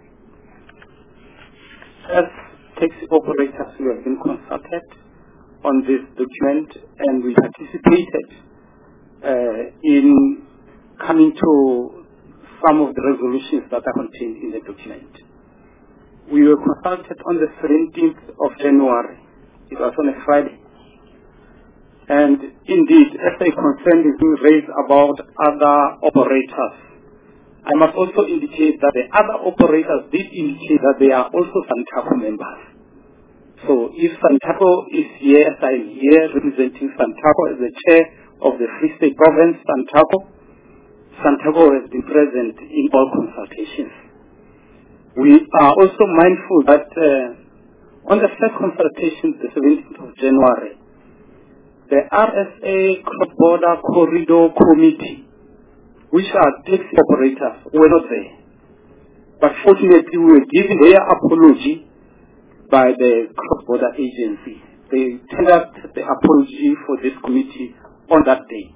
As taxi operators, we have been consulted on this document and we participated uh, in coming to some of the resolutions that are contained in the document. We were consulted on the seventeenth of January. It was on a Friday. And indeed, as a concern is being raised about other operators, I must also indicate that the other operators did indicate that they are also Santaco members. So if Santaco is here, as I am here representing Santaco as the chair of the Free State Province, Santaco, Santaco has been present in all consultations. We are also mindful that uh, on the first consultation, the seventeenth of January, the R S A Cross-Border Corridor Committee, which are taxi operators, were not there. But fortunately, we were given their apology by the Cross-Border Agency. They tendered the apology for this committee on that day.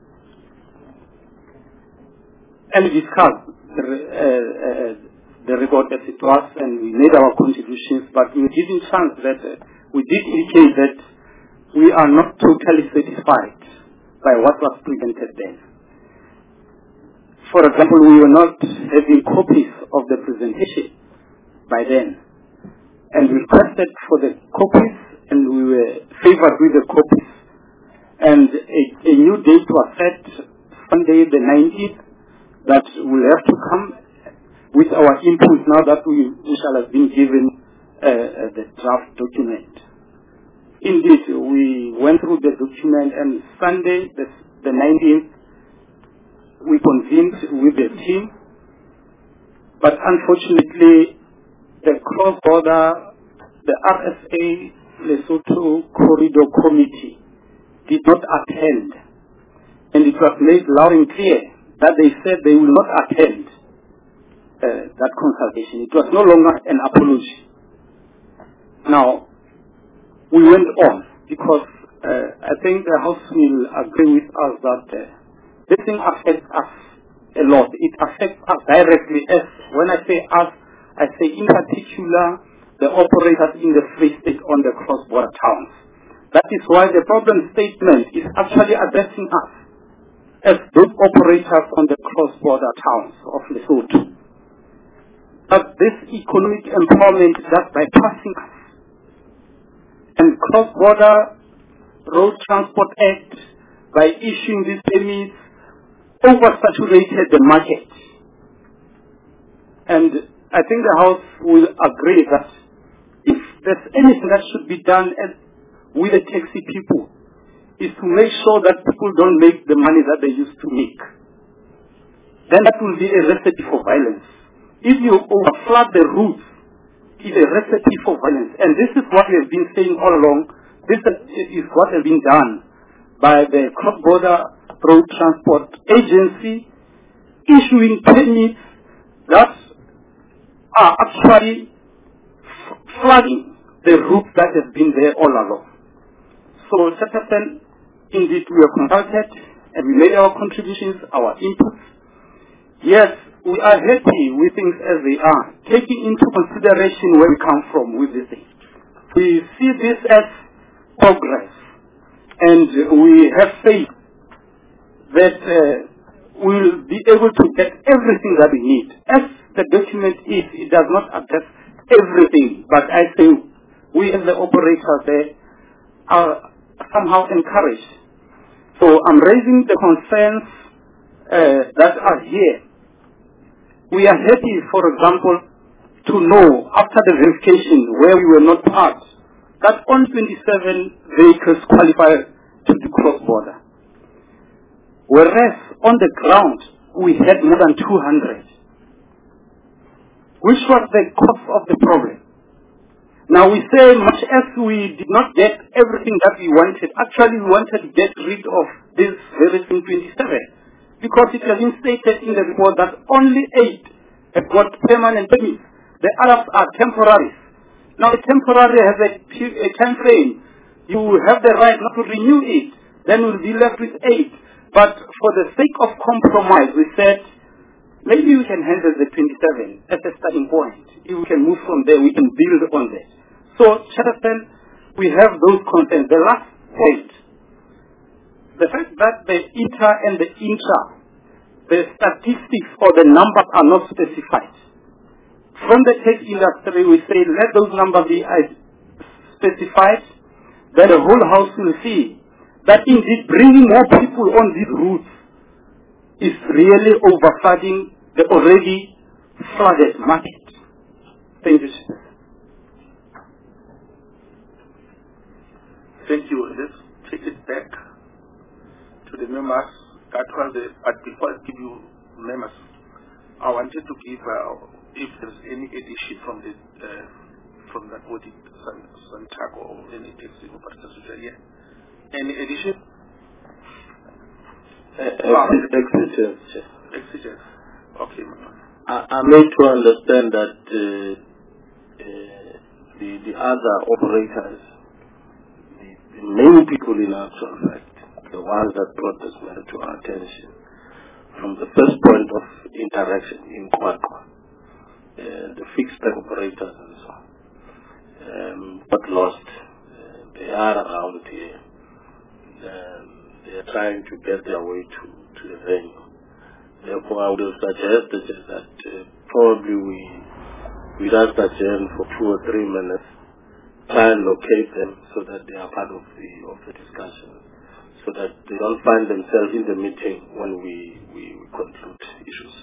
And we discussed the, uh, uh, the report as it was, and we made our contributions, but we were given chance that uh, we did indicate that we are not totally satisfied by what was presented then. For example, we were not having copies of the presentation by then. And we requested for the copies, and we were favored with the copies. And a, a new date was set, Sunday the nineteenth, that we'll have to come with our input now that we, we shall have been given uh, the draft document. Indeed, we went through the document, and Sunday the, the nineteenth, we convened with the team, but unfortunately, the cross-border, the R S A Lesotho Corridor Committee did not attend, and it was made loud and clear that they said they will not attend uh, that consultation. It was no longer an apology. Now, we went on because uh, I think the House will agree with us that uh, this thing affects us a lot. It affects us directly. As when I say us, I say in particular the operators in the Free State on the cross-border towns. That is why the problem statement is actually addressing us as those operators on the cross-border towns of Lesotho. But this economic empowerment is just bypassing us. And Cross-Border Road Transport Act, by issuing these permits, oversaturated the market. And I think the House will agree that if there's anything that should be done as, with the taxi people, is to make sure that people don't make the money that they used to make. Then that will be a recipe for violence. If you overflood the routes, it's a recipe for violence. And this is what we have been saying all along. This is what has been done by the Cross-Border Road Transport Agency, issuing permits that are actually flooding the route that has been there all along. So, Chairperson, indeed we were consulted and we made our contributions, our inputs. Yes, we are happy with things as they are, taking into consideration where we come from with this thing. We see this as progress, and we have faith that uh, we will be able to get everything that we need. As the document is, it does not address everything, but I think we as the operators there are somehow encouraged. So I'm raising the concerns uh, that are here. We are happy, for example, to know after the verification where we were not part, that only twenty-seven vehicles qualify to the cross-border. Whereas on the ground, we had more than two hundred. Which was the cause of the problem? Now we say much as we did not get everything that we wanted, actually we wanted to get rid of this very thing twenty-seven. Because it has been stated in the report that only eight have got permanent permits. The others are temporaries. Now a temporary has a, a time frame. You have the right not to renew it. Then we'll be left with eight. But for the sake of compromise, we said, maybe we can handle the twenty-seven as a starting point. If we can move from there, we can build on that. So, Chairperson, we have those concerns. The last point, the fact that the inter and the intra, the statistics or the numbers are not specified. From the tech industry, we say, let those numbers be specified, then the whole house will see that indeed bringing more people on these routes is really overflooding the already flooded market. Thank you, sir. Thank you. Let's take it back to the members. That was the, but before I give you members, I wanted to give, uh, if there's any addition from the, uh, from that audit, Santaco or any taxi operators which are here. Any addition? Exigence. Exigence. Okay. I, I made to understand that uh, uh, the, the other operators, the, the main people in actual fact, the ones that brought this matter to our attention, from the first point of interaction in Kwakwa, uh, the fixed term operators and so on, um, got lost. Uh, they are around here. Um, they are trying to get their way to, to the venue. Therefore, I would have suggested that uh, probably we we ask adjourn for two or three minutes, try and locate them so that they are part of the of the discussion, so that they don't find themselves in the meeting when we we, we conclude issues.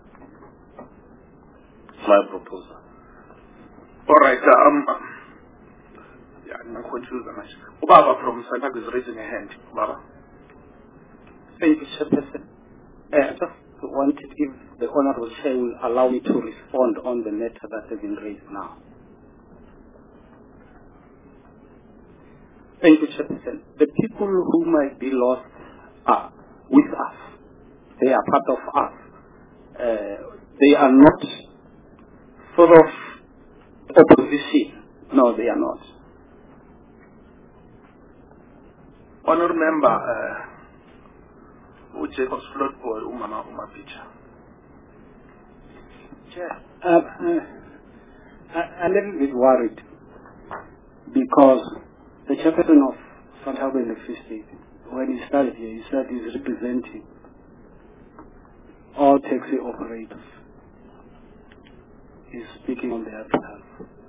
My proposal. All right. Um. Yeah, I'm not confused. Ubaba from Santaco is raising a hand. Ubaba. Thank you, Chairperson. I just wanted if the Honorable Chair will allow me to respond on the matter that has been raised now. Thank you, Chairperson. The people who might be lost are with us. They are part of us. Uh, they are not sort of opposition. No, they are not. Honourable Member, uh, Jacob's float boy, Umama Umapicha. Chair, uh, uh, I, I'm a little bit worried because the chairperson of Santaco Electricity, when he started here, he said he's representing all taxi operators. He's speaking on their behalf.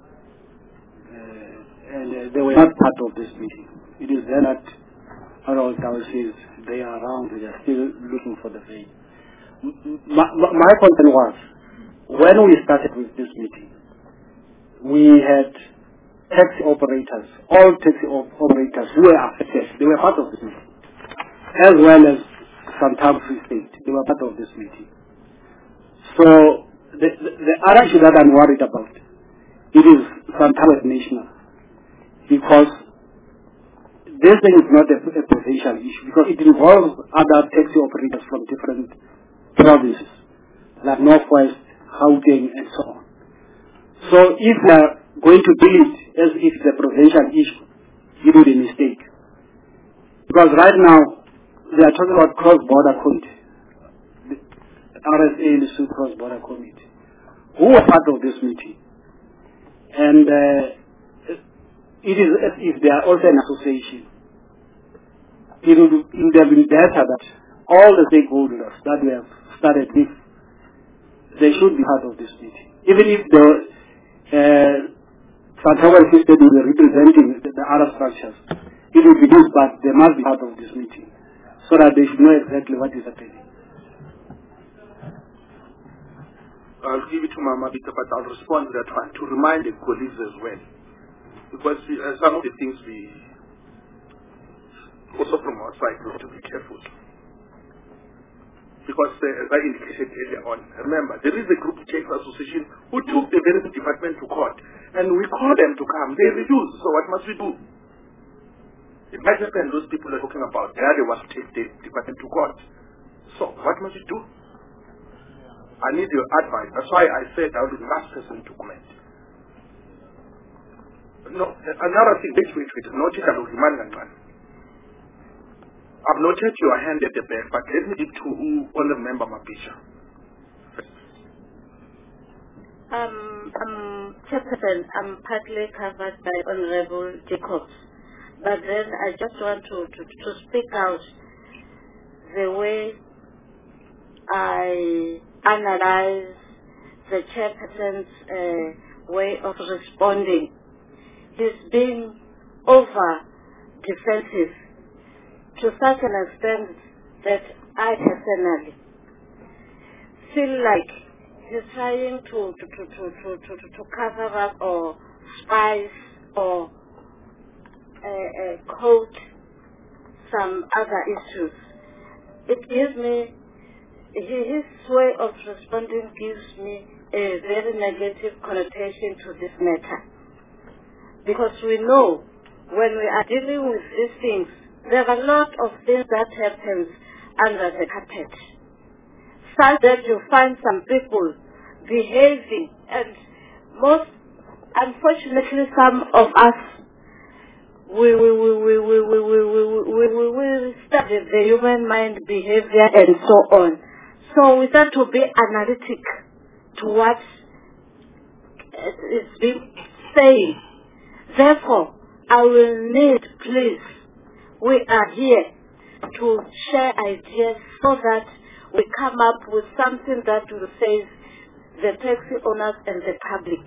Uh, and uh, they were not part of this meeting. It is then that Harold Dow says they are around, they are still looking for the vein. My, my concern was, when we started with this meeting, we had taxi operators, all taxi op operators who were affected, they were part of this meeting, as well as Santaco Free State, they were part of this meeting. So, the, the, the other issue that I'm worried about, it is Santaco National, because this thing is not a, a provincial issue, because it involves other taxi operators from different provinces, like Northwest, Gauteng, and so on. So if we are going to deal it as if it's a provincial issue, it would be a mistake. Because right now, they are talking about cross-border content. R S A Lesotho Cross Border Committee, who were part of this meeting. And uh, it is as if they are also an association. It would, it would have been better that all the stakeholders that we have started with, they should be part of this meeting. Even if the uh, Santawa system is representing the, the other structures, it will be good, but they must be part of this meeting so that they should know exactly what is happening. I'll give it to Mama Bita, but I'll respond to that one to remind the colleagues as well. Because we, uh, some of the things we, also from our side, we have to be careful. Because uh, as I indicated earlier on, remember, there is a group Checks Association who took the very department to court, and we called them to come. They refused, so what must we do? It might happen those people are talking about, they are the ones to take the department to court. So what must we do? I need your advice. That's why I said I will be the last person to comment. No, another thing, wait, wait, wait. Notice I will remind that one. I've noted your hand at the back, but let me give to Honourable Member Mapisha. Um, um, Chairperson, I'm partly covered by Honourable Jacobs, but then I just want to, to, to speak out the way I analyze the Chairperson's uh, way of responding. He's being over defensive to such an extent that I personally feel like he's trying to to, to, to, to, to, to cover up or spice or uh, uh, quote some other issues. It gives me, his way of responding gives me a very negative connotation to this matter. Because we know when we are dealing with these things, there are a lot of things that happens under the carpet. Such that you find some people behaving, and most, unfortunately, some of us, we we we we we we we we we we study the human mind behavior and so on. So we start to be analytic to what is being said. Therefore, I will need, please, we are here to share ideas so that we come up with something that will save the taxi owners and the public.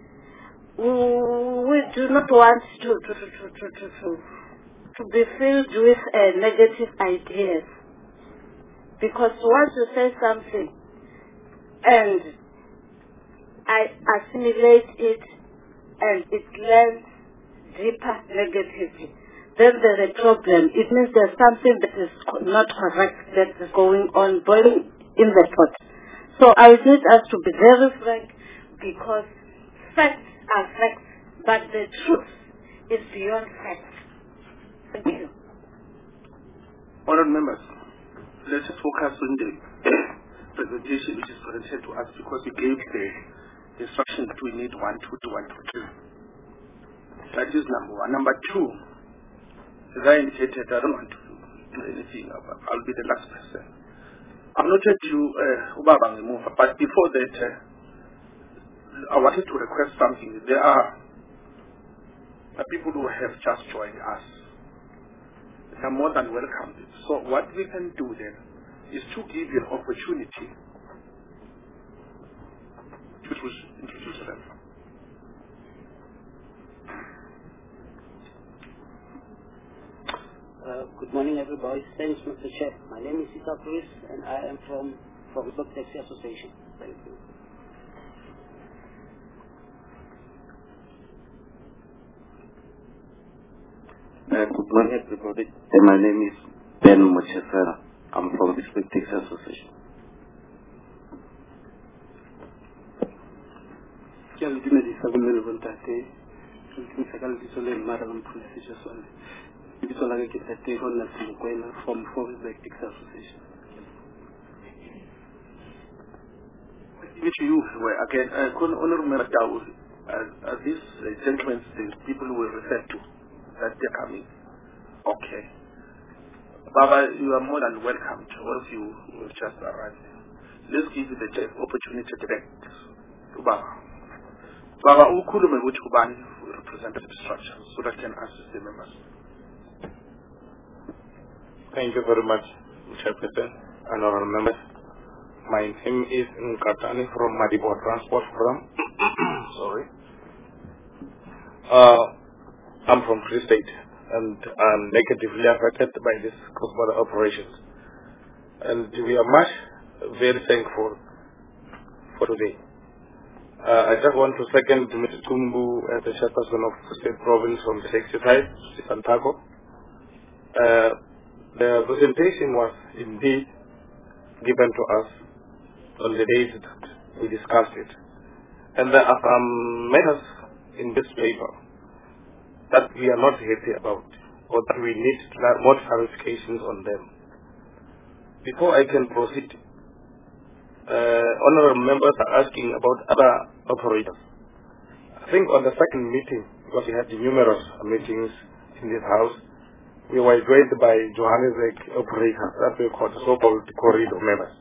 We do not want to, to, to, to, to, to, to be filled with uh, negative ideas. Because once you say something and I assimilate it and it lands deeper negatively, then there's a problem. It means there's something that is not correct that is going on, boiling in the pot. So I need us to be very frank, because facts are facts, but the truth is beyond facts. Thank you. Honourable members, let us focus on the presentation which is presented to us, because we gave the instruction that we need one, two, two, one, two, two. That is number one. Number two, as I indicated, I don't want to do anything. I'll be the last person. I've noted you, Ubaba uh, but before that, uh, I wanted to request something. There are uh, people who have just joined us. They are more than welcome. So what we can do then is to give you an opportunity to introduce them. Uh, good morning, everybody. Thanks, Mister Chair. My name is Issa Chris, and I am from from the Taxi Association. Thank you. Uh, good morning, everybody. Uh, my name is Ben Mochesera. I'm from the Taxi Association. From Foresback Taxi Association. Which you were again, uh, Honourable Member Dawood, uh, these uh, gentlemen, the people who were referred to, that they're coming. Okay. Baba, you are more than welcome to all of you who have just arrived. let's give you the opportunity to get to Baba. Baba, who could have which Kubani representative structure so that can assist the members. Thank you very much, Chairperson and honorable members. My name is Nkatani from Madibo Transport Forum. Sorry. Uh, I'm from Free State and I'm negatively affected by this cross-border operations. And we are much very thankful for today. Uh, I just want to second Mister Tumbu as the chairperson of State Province from the exercise, Santago. Uh, the presentation was indeed given to us on the days that we discussed it. And there are some matters in this paper that we are not happy about, or that we need more clarifications on them. Before I can proceed, uh, honorable members are asking about other operators. I think on the second meeting, because we had numerous meetings in this house, we were joined by Johannesburg operators that we call the so-called corridor members,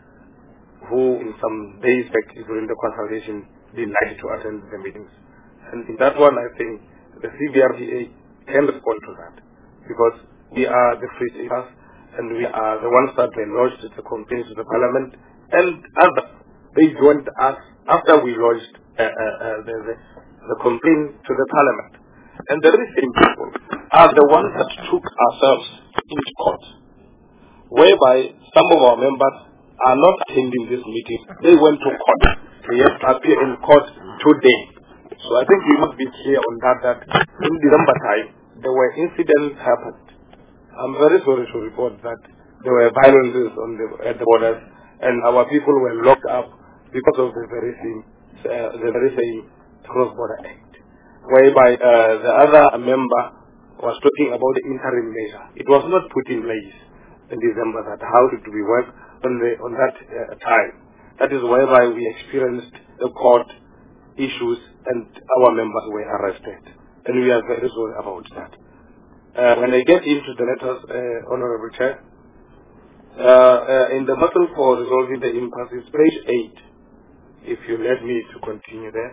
who in some days back during the consultation denied to attend the meetings. And in that one, I think the C B R D A can respond to that, because we are the free staters and we are the ones that were lodged the complaints to the parliament, and others, they joined us after we lodged uh, uh, uh, the, the, the complaint to the parliament. And the very same people are the ones that took ourselves into court, whereby some of our members are not attending this meeting. They went to court. They have to appear in court today. So I think we must be clear on that, that in December time, there were incidents happened. I'm very sorry to report that there were violences on the, at the borders, and our people were locked up because of the very same, uh, the very same cross-border act, whereby uh, the other member was talking about the interim measure. It was not put in place in December that how did we work on, the, on that uh, time. That is whereby we experienced the court issues and our members were arrested. And we are very sorry about that. Uh, when I get into the letters, uh, Honorable Chair, uh, uh, in the battle for resolving the impasse, it's page eight, if you let me to continue there,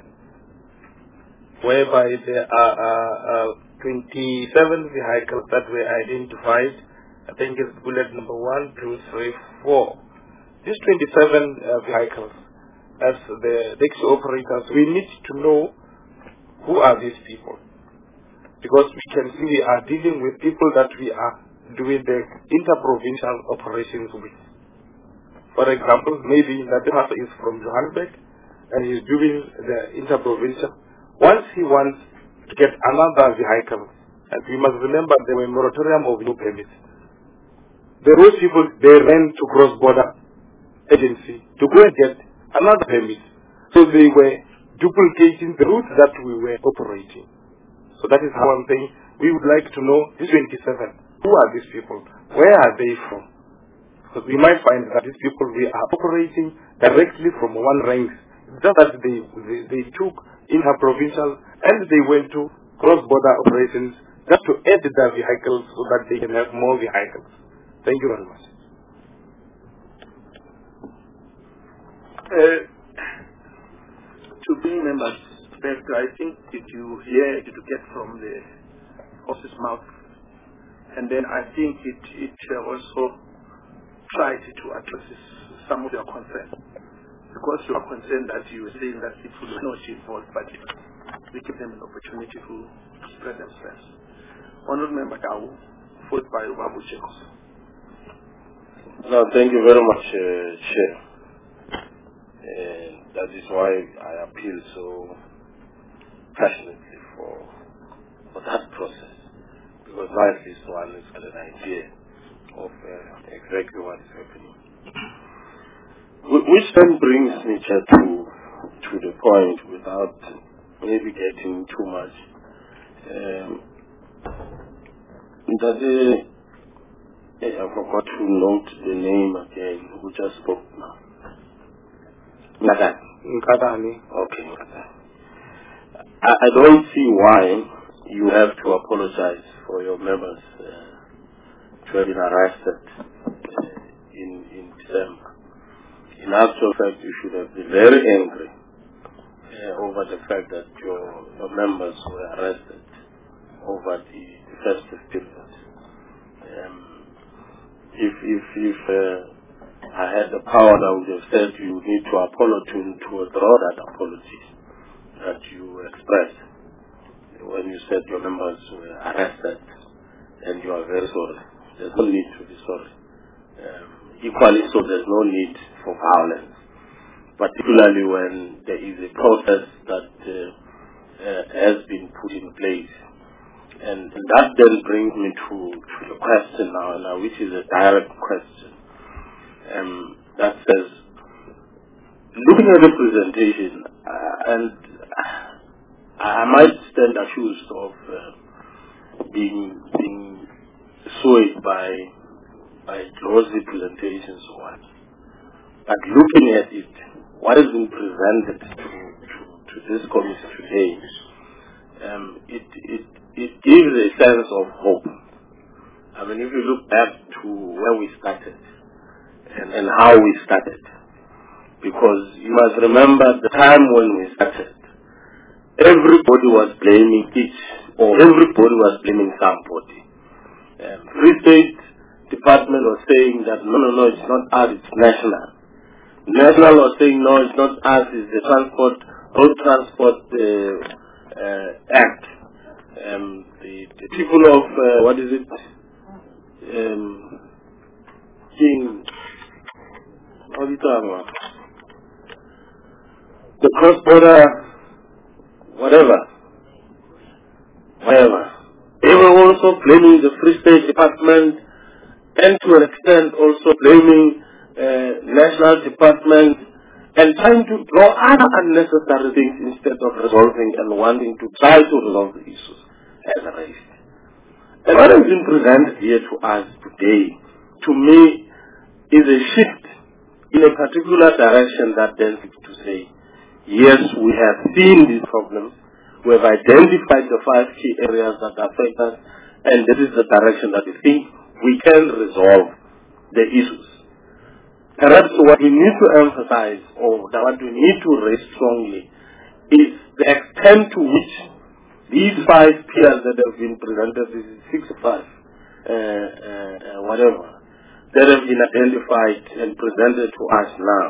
whereby there are uh, uh, twenty-seven vehicles that were identified. I think it's bullet number one, two, three, four. These twenty-seven uh, vehicles, as the taxi operators, we need to know who are these people. Because we can see we are dealing with people that we are doing the interprovincial operations with. For example, maybe that person is from Johannesburg and he's doing the interprovincial. Once he wants to get another vehicle, and we must remember there were moratorium of no permits. The road people, they ran to cross-border agency to go and get another permit. So they were duplicating the routes that we were operating. So that is how I'm saying we would like to know these twenty-seven. Who are these people? Where are they from? Because we might find that these people we are operating directly from one rank. Just that they, they, they took inter-provincial and they went to cross-border operations just to add the vehicles so that they can have more vehicles. Thank you very much. Uh, to be members, I think did you hear, did you get from the horse's mouth? And then I think it, it uh, also tried to address some of your concerns. Because you are concerned that you were saying that people were not involved, but we give them an opportunity to spread themselves. Honourable Member Dao, followed by Babu Chekos. No, thank you very much, uh, Chair. Uh, that is why I appeal so passionately for for that process, because at least one has got an idea of uh, exactly what is happening. Which then brings me to to the point, without maybe getting too much, um, that the, I forgot to note the name again, who just spoke now. Nkatani. Nkatani. Okay, Nkatani. I, I don't see why you have to apologize for your members uh, to have been arrested uh, in, in December. in actual fact, you should have been very angry uh, over the fact that your, your members were arrested over the festive period. Um, if if, if uh, I had the power, I would have said you need to apologize, to withdraw that apology that you expressed when you said your members were arrested, and you are very sorry. There's no need to be sorry. Um, equally so, there's no need for violence, particularly when there is a process that uh, uh, has been put in place. And, and that then brings me to, to the question now, now, which is a direct question. Um, that says, looking at the presentation, uh, and I might stand accused of uh, being being swayed by by rosy presentations or what. But looking at it, what has been presented to, to, to this committee today, um, it it it gives a sense of hope. I mean, if you look back to where we started and, and how we started, because you must remember the time when we started, everybody was blaming each, or everybody was blaming somebody. Um, Free State Department was saying that no, no, no, it's not us, it's national. National was saying no, it's not us, it's the Transport Road Transport uh, uh, Act. Um, the, the people of uh, what is it? Um, King. What are you talking about? The cross-border. Whatever, whatever. They were also blaming the Free State Department, and to an extent also blaming uh, National Department, and trying to draw other unnecessary things instead of resolving and wanting to try to resolve the issues as raised. And what has been presented here to us today, to me, is a shift in a particular direction that then seems to say, yes, we have seen these problems. We have identified the five key areas that affect us, and this is the direction that we think we can resolve the issues. Perhaps what we need to emphasize, or what we need to raise strongly, is the extent to which these five pillars that have been presented, this is six or five, uh, uh, whatever, that have been identified and presented to us now,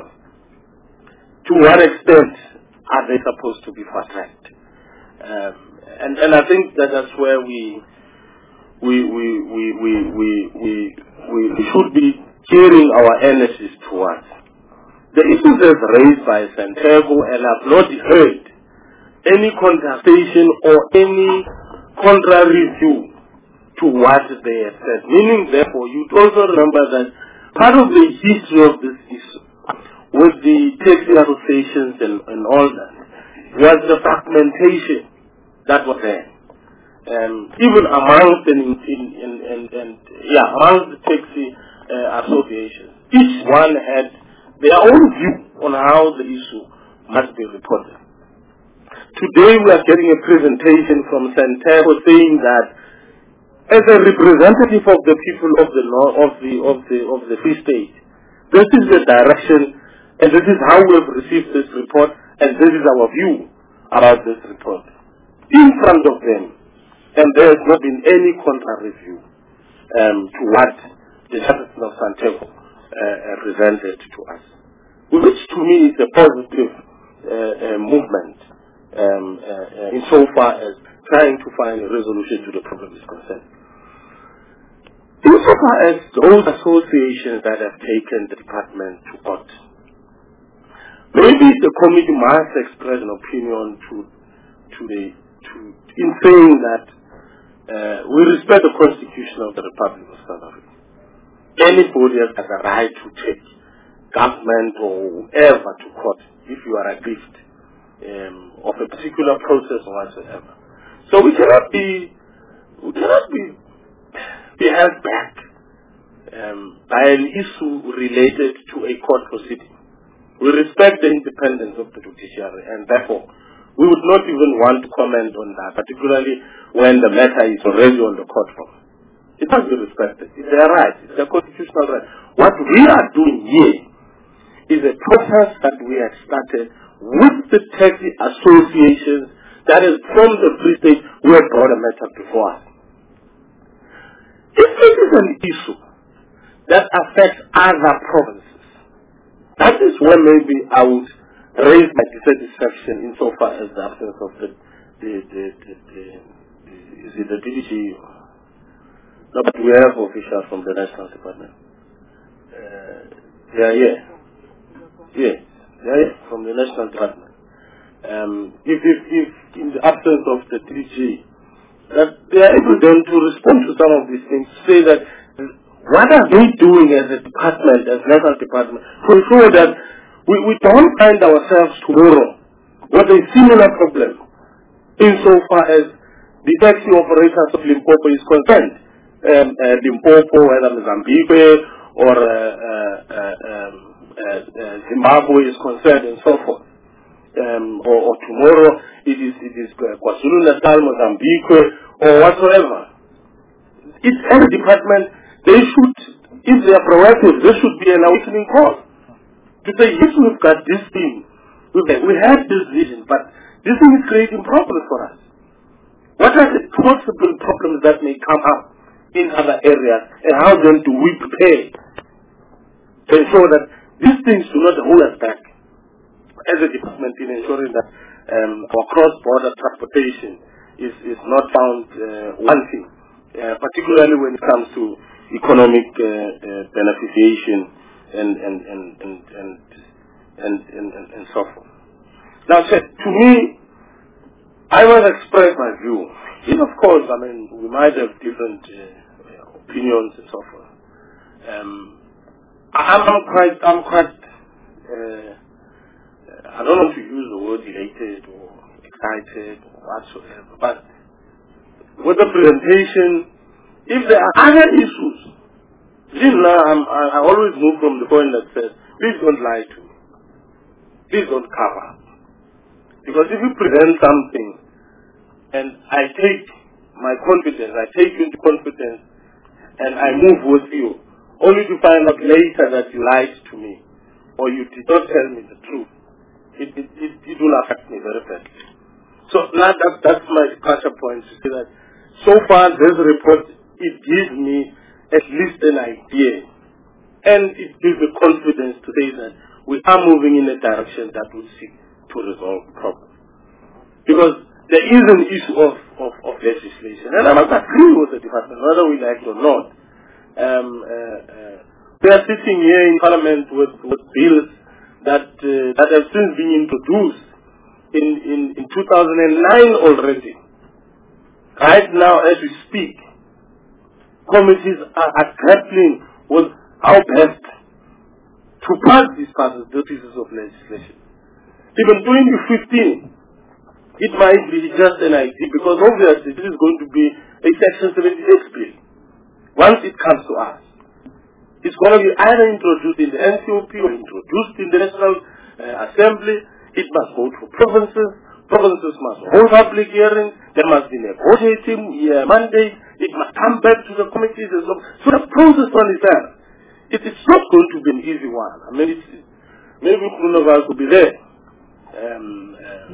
to what extent are they supposed to be fast-tracked? Um, and, and I think that that's where we we we we we we we, we, we should be gearing our energies towards. The issues as raised by Santiago, and I've not heard any contestation or any contrary view to what they have said. Meaning, therefore, you also remember that part of the history of this issue with the taxi associations and, and all that was the fragmentation that was there. Um, even amongst and in, in, in, in, in, yeah, amongst the taxi uh, associations, each one had their own view on how the issue must be reported. Today we are getting a presentation from Santiago saying that as a representative of the people of the of the of the of the Free State, this is the direction, and this is how we have received this report, and this is our view about this report in front of them, and there has not been any contrary view um, to what the citizen of Santiago uh, presented to us, which to me is a positive uh, uh, movement um, uh, uh, insofar as trying to find a resolution to the problem is concerned. Insofar as those associations that have taken the department to court, maybe the committee must express an opinion to, to the, to, in saying that uh, we respect the Constitution of the Republic of South Africa. Anybody has the right to take government or whoever to court if you are aggrieved um, of a particular process or whatsoever. So we cannot be, we cannot be, be held back um, by an issue related to a court proceeding. We respect the independence of the judiciary, and therefore we would not even want to comment on that, particularly when the matter is already on the court floor. It must be respected. It's their right. It's their constitutional right. What we are doing here is a process that we have started with the taxi associations that is from the Free State who have brought a matter before us. If this is an issue that affects other provinces, that is where maybe I would raise my dissatisfaction insofar as the absence of the, the, the, the, the, the is it the D D G? No, but we have officials from the National Department. Uh, yeah, yeah. Yes, they are from the National Department. Um, if, if, if in the absence of the D D G, that they are able then to respond to some of these things, say that what are they doing as a department, as National Department, to ensure that we, we don't find ourselves tomorrow with a similar problem insofar as the taxi operators of Limpopo is concerned. Um, uh, Limpopo, whether Mozambique or uh, uh, uh, um, uh, uh, Zimbabwe is concerned and so forth. Um, or, or tomorrow it is it is KwaZulu-Natal, Mozambique, or whatsoever. Each every department, they should, if they are proactive, there should be an awakening call to say, yes, we've got this thing, we've, we have this vision, but this thing is creating problems for us. What are the possible problems that may come up in other areas, and how then do we prepare to ensure that these things do not hold us back as a department in ensuring that um, our cross-border transportation is, is not found uh, wanting, uh, particularly when it comes to economic uh, uh, beneficiation and and and and and and, and, and, and so forth. Now, so, to me, I must express my view. And of course, I mean, we might have different uh, opinions and so forth. Um, I'm, I'm quite, I'm quite. Uh, I don't want to use the word elated or excited or whatsoever, but with the presentation, if there are other issues, you know, I'm, I, I always move from the point that says, please don't lie to me. Please don't cover. Because if you present something, and I take my confidence, I take you into confidence, and I move with you, only to find out later that you lied to me, or you did not tell me the truth, it, it, it, it will affect me very badly. So now that, that's my departure point to say that so far this report, it gives me at least an idea, and it gives me confidence to say that we are moving in a direction that will seek to resolve the problem. Because there is an issue of, of, of legislation, and I must agree with the department, whether we like it or not. Um, uh, uh, we are sitting here in Parliament with, with bills that uh, that have since been introduced in, in, in two thousand nine already. Right now, as we speak, committees are, are grappling with how best to pass these passes, these pieces of legislation. Even twenty fifteen, it might be just an idea, because obviously this is going to be a Section seventy-six bill. Once it comes to us, it's going to be either introduced in the N C O P or introduced in the National uh, Assembly. It must go to provinces. Provinces must hold public hearings. There must be negotiating uh, mandate. It must come back to the committees and so on. So the process one is there. It, it's not going to be an easy one. I mean, it's, maybe one of us will be there. Um, uh,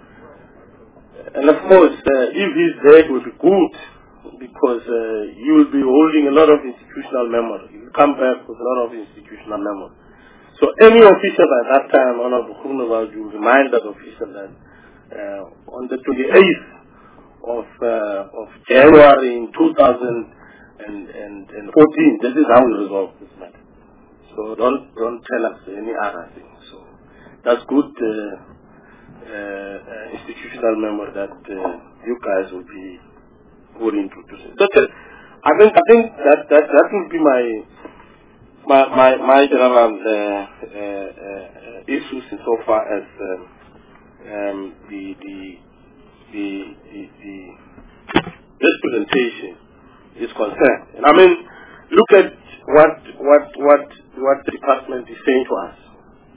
and of course, uh, if he's there, it will be good, because uh, you will be holding a lot of institutional memory. You will come back with a lot of institutional memory. So any official at that time, Honorable Groenewald, you will remind that official that uh, on the twenty-eighth of uh, of January in two thousand fourteen, this is how we resolve this matter. So don't don't tell us any other thing. So that's good uh, uh, uh, institutional memory that uh, you guys will be will introduce. So I think I think that that that will be my my my, my general uh, uh, uh, issues insofar as um, um, the, the the the the this presentation is concerned. And I mean, look at what what what what the department is saying to us,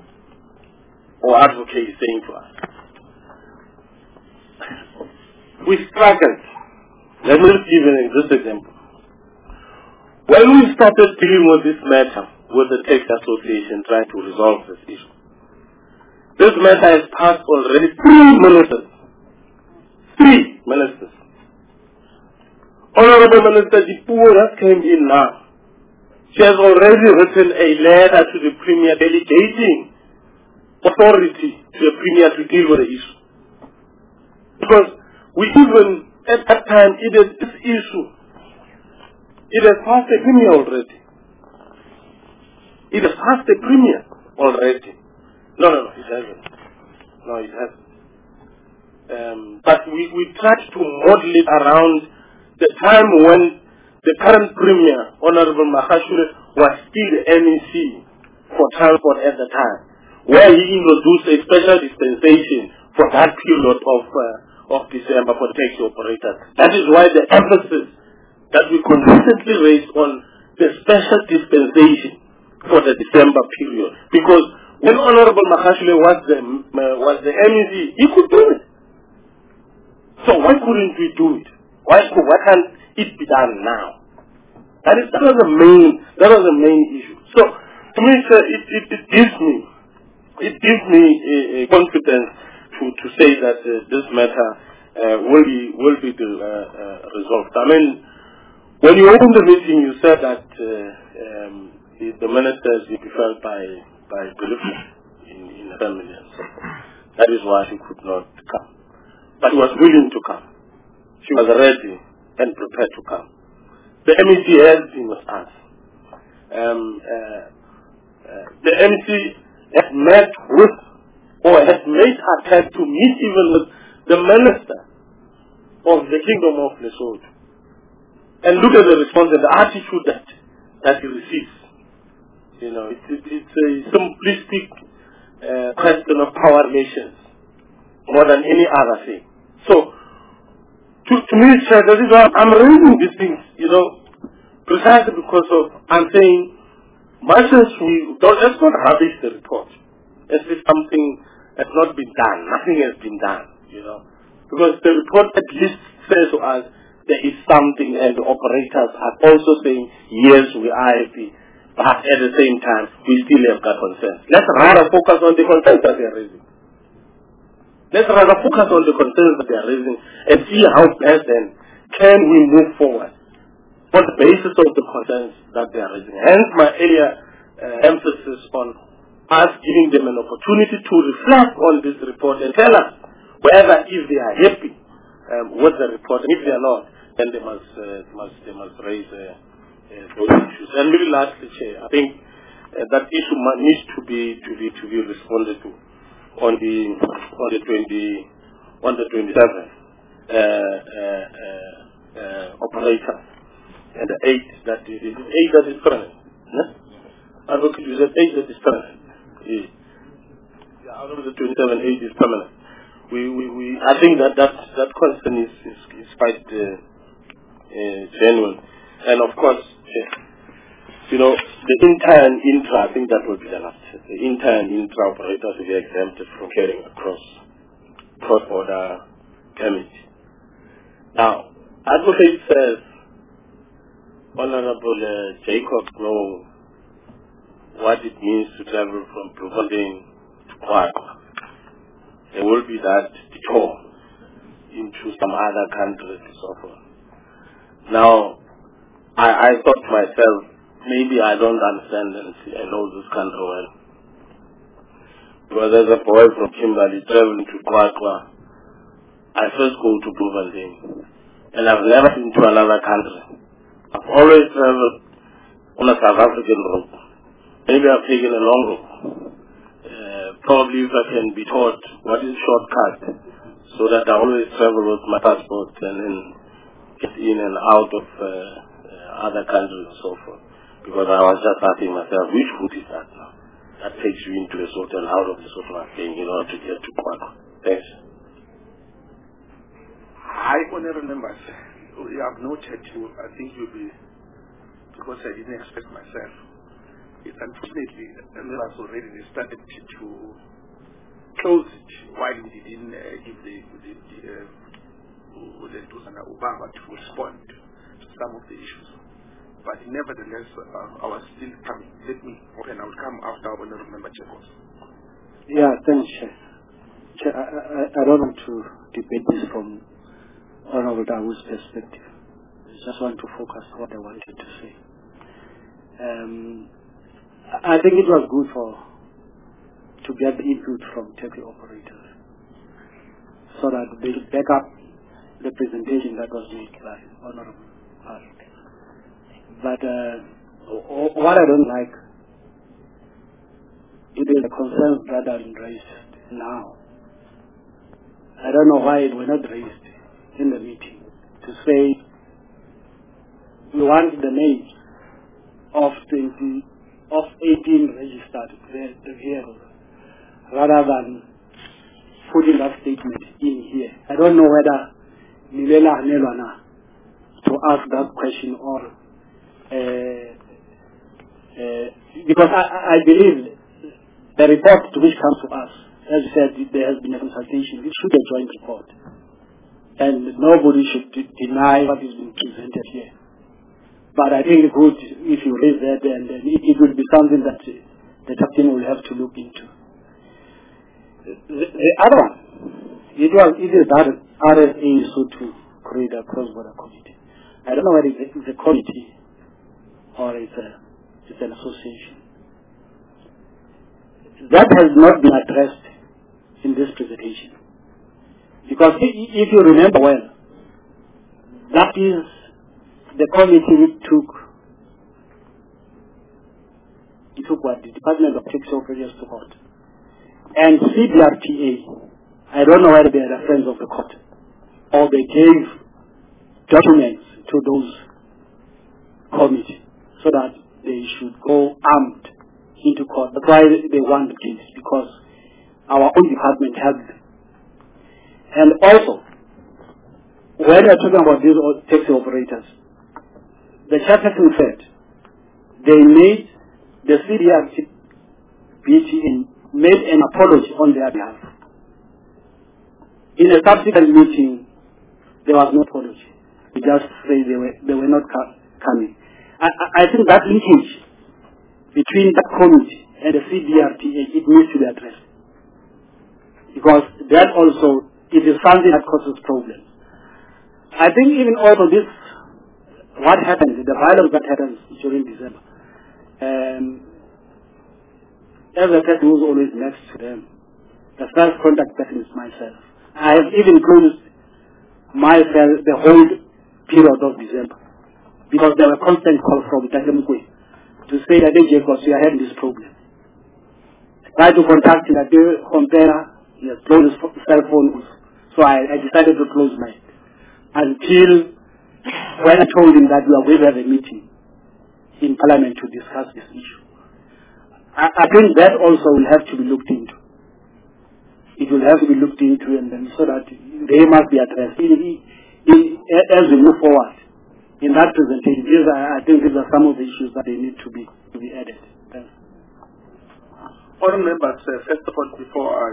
or advocate is saying to us. We struggled. Let me give an this example. When we started dealing with this matter, with the taxi association trying to resolve this issue. This matter has passed already three ministers. Three ministers. Honorable Minister Dipuo just came in now. She has already written a letter to the Premier delegating authority to the Premier to deal with the issue. Because we even, at that time, it is this issue, it has passed the Premier already. It has passed the Premier already. No, no, no, it hasn't. No, it hasn't. Um, but we, we tried to model it around the time when the current Premier, Honorable Mahashure, was still the M E C for transport at the time, where he introduced a special dispensation for that period of uh, of December for taxi operators. That is why the emphasis that we consistently raised on the special dispensation for the December period. Because when Honorable Mahashure was the uh, was the M E C, he could do it. So why couldn't we do it? Why, why can't it be done now? That is that was the main that was the main issue. So to me, sir, it, it, it gives me it gives me a, a confidence to, to say that uh, this matter uh, will be will be the, uh, uh, resolved. I mean, when you opened the meeting, you said that uh, um, the, the ministers will be felt by by belief in in family. That is why she could not come, but she was willing to come. She was ready and prepared to come. The M E C has been with us. Um, uh, uh, the M E C has met with, or has made attempt to meet even with the minister of the Kingdom of Lesotho. And look at the response and the attitude that, that he receives. You know, it, it, it's a simplistic uh, question of power relations more than any other thing. So, To, to me, sir, that is why I'm raising these things, you know, precisely because of, I'm saying, much as we, don't, let's not rubbish the report. As if something has not been done, nothing has been done, you know. Because the report at least says to us, there is something, and the operators are also saying, yes, we are happy, but at the same time, we still have got concerns. Let's rather focus on the concerns that they are raising. Let's rather focus on the concerns that they are raising and see how best then can we move forward on the basis of the concerns that they are raising. Hence my earlier uh, emphasis on us giving them an opportunity to reflect on this report and tell us whether if they are happy um, with the report, and if they are not, then they must uh, must they must raise uh, uh, those issues. And maybe lastly, Chair, I think uh, that issue needs to be to be to be responded to on the on the twenty on the twenty seventh uh, uh, uh, uh, operator and the eight that is eight that is permanent. I look you said eight that is permanent. Yeah. Yeah, out of the twenty seven, eight is permanent. We we, we I think that that that concern is is, is quite uh, uh, genuine, and of course. Yeah. You know, the inter and intra, I think that will be the last. The inter and intra operators will be exempted from carrying across cross-border permit. Now, advocate says, Honorable uh, Jacob know what it means to travel from Bloemfontein to Qwaqwa. There will be that detour into some other countries and so forth. Now, I, I thought to myself, maybe I don't understand and see, I know this country well. Because as a boy from Kimberley traveling to Qwaqwa, I first go to Bloemfontein. And I've never been to another country. I've always traveled on a South African route. Maybe I've taken a long route. Uh, probably if I can be taught what is shortcut, so that I always travel with my passport and then get in and out of uh, uh, other countries and so forth. Because I was just asking myself, which route is that now? That takes you into Lesotho and out of Lesotho again in order to get to Qwaqwa. Thanks. I honourable members, we have noted you. I think you'll be, because I didn't express myself. It's unfortunately, the members already started to close it while we didn't uh, give the, the, the uh, the Obama to respond to some of the issues. but nevertheless, uh, I was still coming. Let me open. I will come after Honorable Member Jacobs. Yeah, thanks, Chair. Chair, I, I, I don't want to debate this from Honorable Dawood's perspective. I just want to focus on what I wanted to say. Um, I think it was good for to get the input from taxi operators so that they could back up the presentation that was made by Honorable Hall. But uh, what I don't like it is the concerns that are raised now. I don't know why it were not raised in the meeting to say we want the names of twenty of eighteen registered vehicles rather than putting that statement in here. I don't know whether Nivela Nelwana to ask that question or uh, uh, because I, I believe the report which comes to us, as you said, there has been a consultation. It should be a joint report, and nobody should d deny what is being presented here. But I think it's good if you raise that, and then it, it will be something that the captain will have to look into. The, the other one, it was it is that R S A so to create a cross-border committee. I don't know whether it's a, it's a committee or it's a it's an association. That has not been addressed in this presentation. Because if you remember well, that is the committee which took, it took what? The Department of Tax Operators to court. And C B R T A, I don't know whether they are the friends of the court, or they gave documents to those committees so that they should go armed into court. That's why they want the case, because our own department held them. And also, when we are talking about these taxi operators, the chairperson said they made the C D R T B T N made an apology on their behalf. In a subsequent meeting, there was no apology. They just say they were they were not coming. I, I think that linkage between that committee and the C D R T A, it needs to be addressed. Because that also, it is something that causes problems. I think even also this, what happened, the violence that happened during December, um, as a person who's always next to them, the first contact person is myself. I have even closed myself the whole period of December, because there were constant calls from Tatemkwe to say that they Jacobs, we are having this problem. I tried to contact him, that they compare, he has closed his cell phone, so I, I decided to close mine. Until when I told him that we are going to have a meeting in Parliament to discuss this issue. I, I think that also will have to be looked into. It will have to be looked into, and then so that they must be addressed. In, in, as we move forward, in that presentation, these are, I think these are some of the issues that they need to be to be added. Thanks. All members, uh, first of all, before I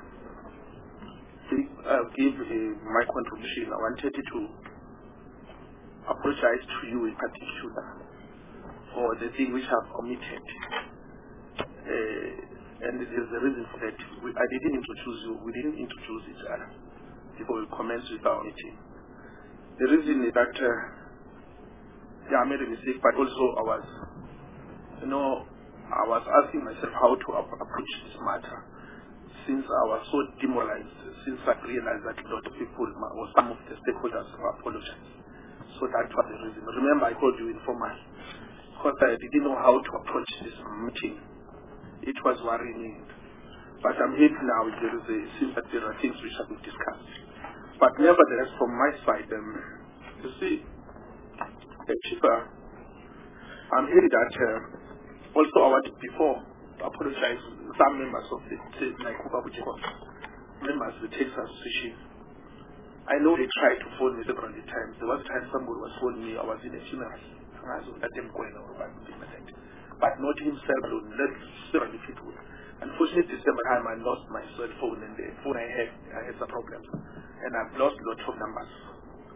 uh, give uh, my contribution, I wanted to apologize to you in particular for the thing which I've omitted. Uh, and there's a reason for that. We, I didn't introduce you, we didn't introduce each other before we commence with our meeting. The reason is that uh, yeah, I made a mistake, but also I was, you know, I was asking myself how to ap approach this matter, since I was so demoralized, since I realized that a lot of people, or some of the stakeholders, apologized. So that was the reason. Remember, I called you informal, because I didn't know how to approach this meeting. It was worrying me. But I'm happy now, there is a, since that there are things which have been discussed. But nevertheless, from my side, um, you see, the chief, uh, I'm hearing that uh, also I wanted before to apologize to some members of the, like Ubabu Jacob, members of the Tax Association. I know they tried to phone me several times. There was a time somebody was phoning me, I was in a funeral. I was let them go in over but not himself alone, not several people. Unfortunately, December time I lost my cell phone, and the phone I had, I had some problems. And I've lost lots of numbers.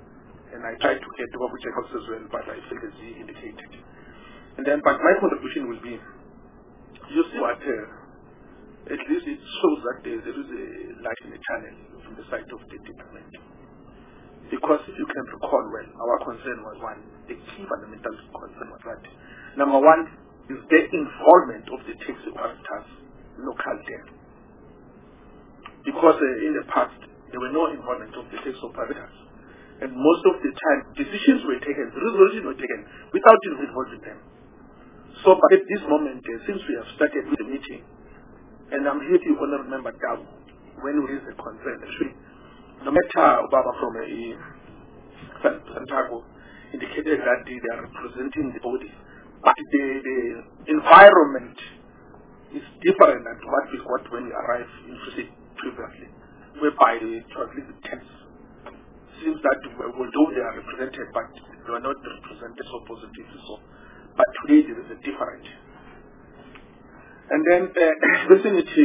and I tried to get Babu Jacobs as well, but I failed as he indicated. And then, but my contribution will be, you see what, uh, at least it shows that there, there is a light in the channel from the side of the department. Because if you can recall well, our concern was one, the key fundamental concern was that, number one, is the involvement of the taxi operators local there. Because uh, in the past, there were no involvement of the taxi operators. And most of the time, decisions were taken, resolutions were taken, without involving them. So, but at this moment, uh, since we have started with the meeting, and I'm here to honor Member Dabu, when we raise the concern, actually, no matter Obama from a Santiago indicated that they are representing the body, but the, the environment is different than what we got when we arrived in Free State previously, whereby it was little tense. Seems that although they are represented, but they are not represented so positively. So, but today there is a difference. And then uh, listening to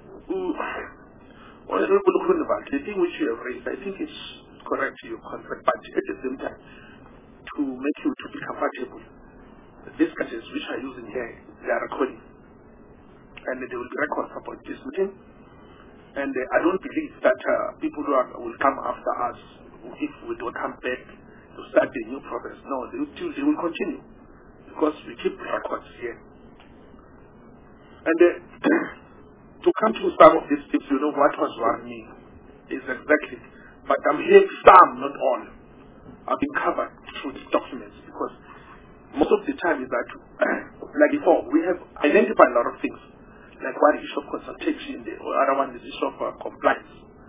Honorable Kundeval, the thing which you have raised, I think it's correct to your concept, but at the same time, to make you to be comfortable, these cases which are using here, they are recording, and they will be records about this meeting. And uh, I don't believe that uh, people who are, will come after us if we don't come back to start the new process. No, they will, they will continue because we keep records here. And uh, to come to some of these tips, you know what was worrying me is exactly, but I'm here, some, not all, have been covered through these documents because most of the time is that, like before, we have identified a lot of things, like one issue of consultation, the other one is issue of uh, compliance.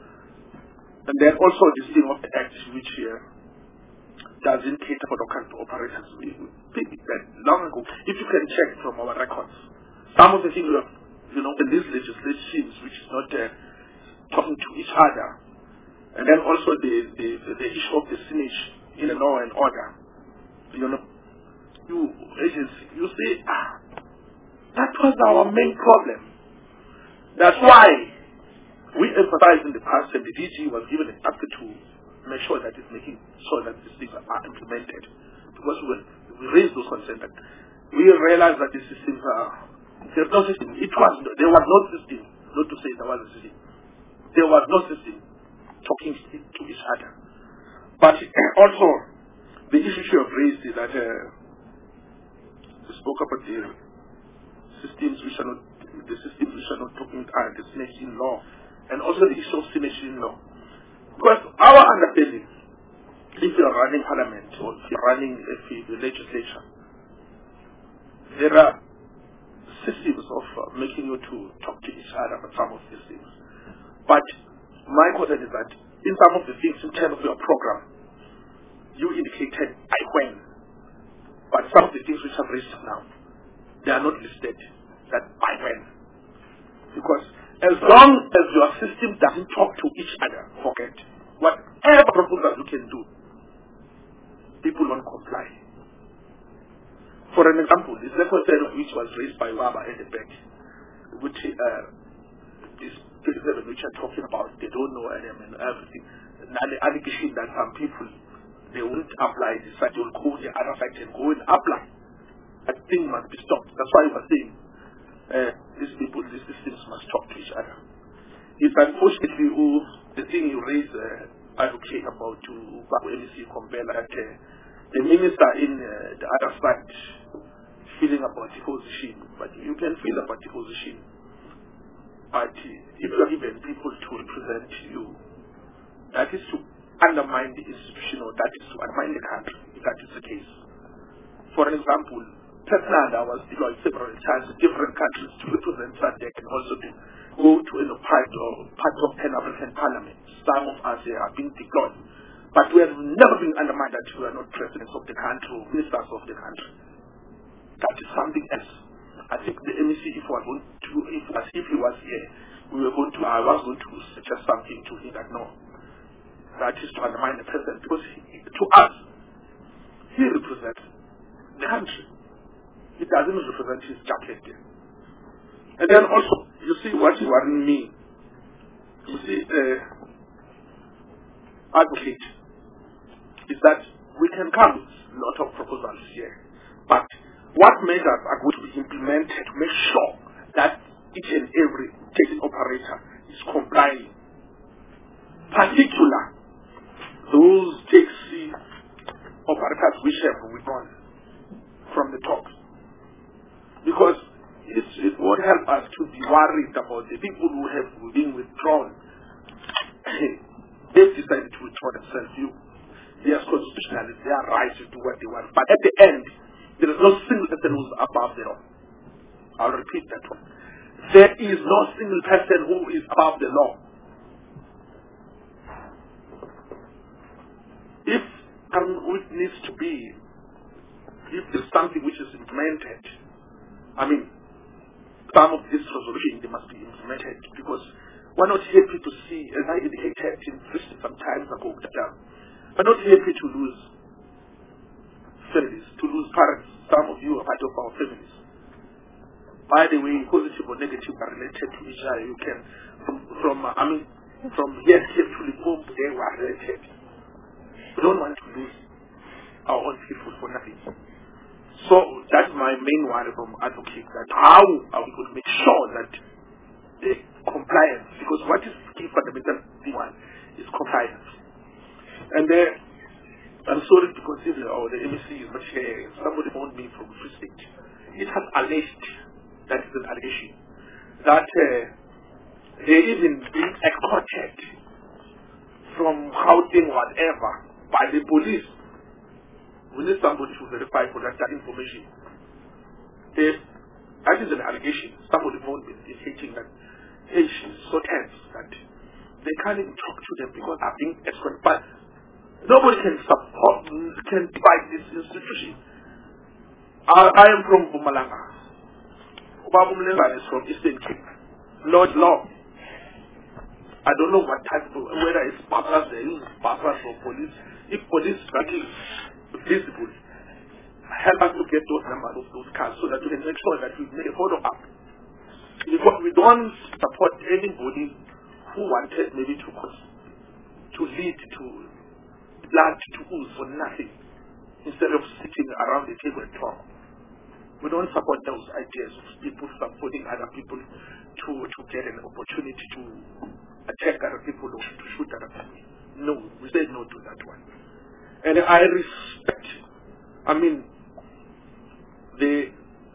And then also this thing of the act which uh, doesn't cater for local operators. We think that long ago, if you can check from our records, some of the things we have, you know, in these legislations which is not uh, talking to each other, and then also the, the, the issue of the signage in a law and order, you know, you agency, you say, ah, that was our main problem. That's why we emphasized in the past, and the D G was given a task to make sure that it's making sure that these things are implemented. Because we, we raised those concerns, that we realized that the systems are, there's no system. It was, there was no system, not to say there was a system. There was no system talking to each other. But also, the issue you have raised is that uh, we spoke about the systems which are not, the systems which are not talking uh, the signage in law, and also the issue of signage in law. Because our understanding, if you are running parliament or if you are running a the legislature, there are systems of uh, making you to talk to each other about some of these things. But my concern is that in some of the things in terms of your program, you indicated by when, but some of the things which are raised now, they are not listed that by when. Because as long as your system doesn't talk to each other, forget. Whatever proposal you can do, people won't comply. For an example, this legislation which was raised by Waba at the back, which uh, this legislation which are talking about, they don't know and, and everything. Now the allegation that some people, they won't apply this side, they will go the other side and go and apply. That thing must be stopped. That's why we are saying uh, these people, these systems must talk to each other. It's unfortunately who the thing you raise uh, advocate about to Babu M C compare that uh, the minister in uh, the other side feeling about the position, but you can feel about the position. But uh, if you are given people to represent you, that is to undermine the institution, or that is to undermine the country, if that is the case. For example, Tetnanda was deployed several times in different countries to represent S A D C and also to go to you know, part of part of Pan-African Parliament. Some of us here have been deployed. But we have never been undermined that we are not presidents of the country or ministers of the country. That is something else. I think the M E C, if was going to, if as if he was here, we were going to, I was going to suggest something to him that no, that is to undermine the president, because he, to us, he represents the country. He doesn't represent his jacket. And then also, you see what you are in me. You see, uh, advocate. is that we can come with a lot of proposals here, but what measures are going to be implemented to make sure that each and every taxi operator is complying, particular those taxi operators which have withdrawn from the top, because it's, it won't help us to be worried about the people who have been withdrawn. They've decided to withdraw themselves. You, yes, constitutionally, they are right to do what they want, but at the end, there is no single person who is above the law. I'll repeat that one. There is no single person who is above the law. If um, it needs to be, if there's something which is implemented, I mean, some of this resolution, they must be implemented, because we're not happy to see, as I indicated in some time ago, that um, we're not happy to lose families, to lose parents. Some of you are part of our families. By the way, positive or negative are related to each other. You can, from, from uh, I mean, from here to Limpopo, they were related. We don't want to lose our own people for nothing. So that's my main worry from advocate, that how are we going to make sure that the compliance, because what is key fundamental one is compliance. And uh, I'm sorry to consider, oh, the M E C is not here. Somebody phoned me from Free State. It has alleged, that is an allegation, that uh, they even been escorted from housing whatever by the police. We need somebody to verify for that, that information. They, that is an allegation. Somebody phoned me indicating that, hey, she's so tense that they can't even talk to them because they're being escorted. But nobody can support, can fight this institution. I, I am from Bumalanga. Ubabumlenga is from Eastern Cape. Lord Law. I don't know what type of, whether it's papas, they use papas or police. If police is visible, help us to get those numbers of those cars so that we can make sure that we make a follow up. Because we don't support anybody who wanted maybe to cause, to lead to blood to ooze for nothing, instead of sitting around the table and talk. We don't support those ideas of people supporting other people to, to get an opportunity to attack other people or to shoot other people. No, we say no to that one. And I respect, I mean, the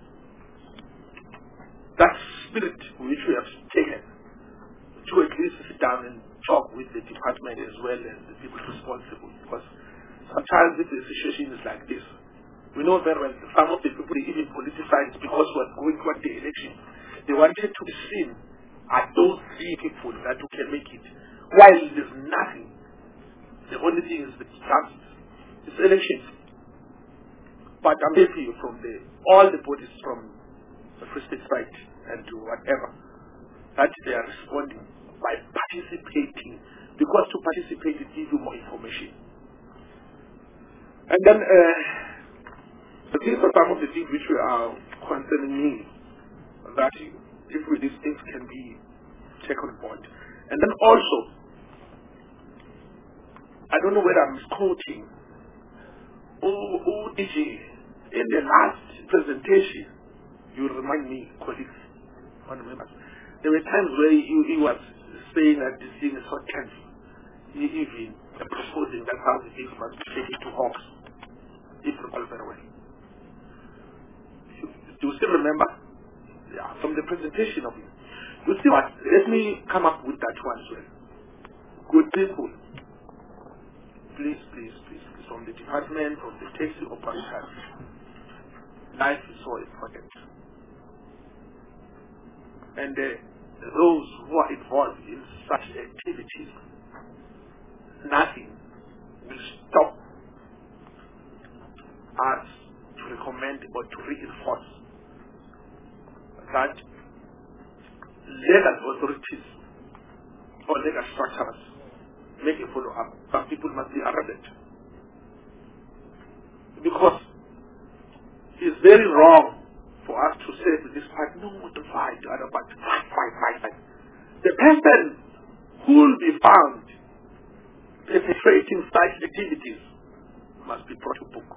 that spirit which we have taken to at least sit down and talk with the department as well as the people responsible. Because sometimes if the situation is like this, we know very well some of the people even politicized because we are going toward the election. They wanted to be seen as those three people that who can make it, while there's nothing. The only thing is the chances. It's elections. But I'm happy from the all the bodies from the Free State side and to whatever that they are responding by participating, because to participate it gives you more information. And then uh, these are some of the things which are concerning me, that if these things can be taken on board. And then also, I don't know whether I'm quoting, O D G, in the last presentation, you remind me, colleagues, one members, there were times where he, he was saying that this thing is so tense. He even proposing that how the things must be taken to Hawks, if you recall very well. Do you still remember? Yeah, from the presentation of it. You see what? Let me come up with that one as well. Good people. Please, please, please, please, from the department, from the taxi operators, life is so important. And uh, those who are involved in such activities, nothing will stop us to recommend or to reinforce that legal authorities or legal structures make a follow-up. Some people must be arrested. Because it's very wrong for us to say to this part, no, to fight, the other part, fight, fight, fight, fight. The person who will be found perpetrating such activities must be brought to book.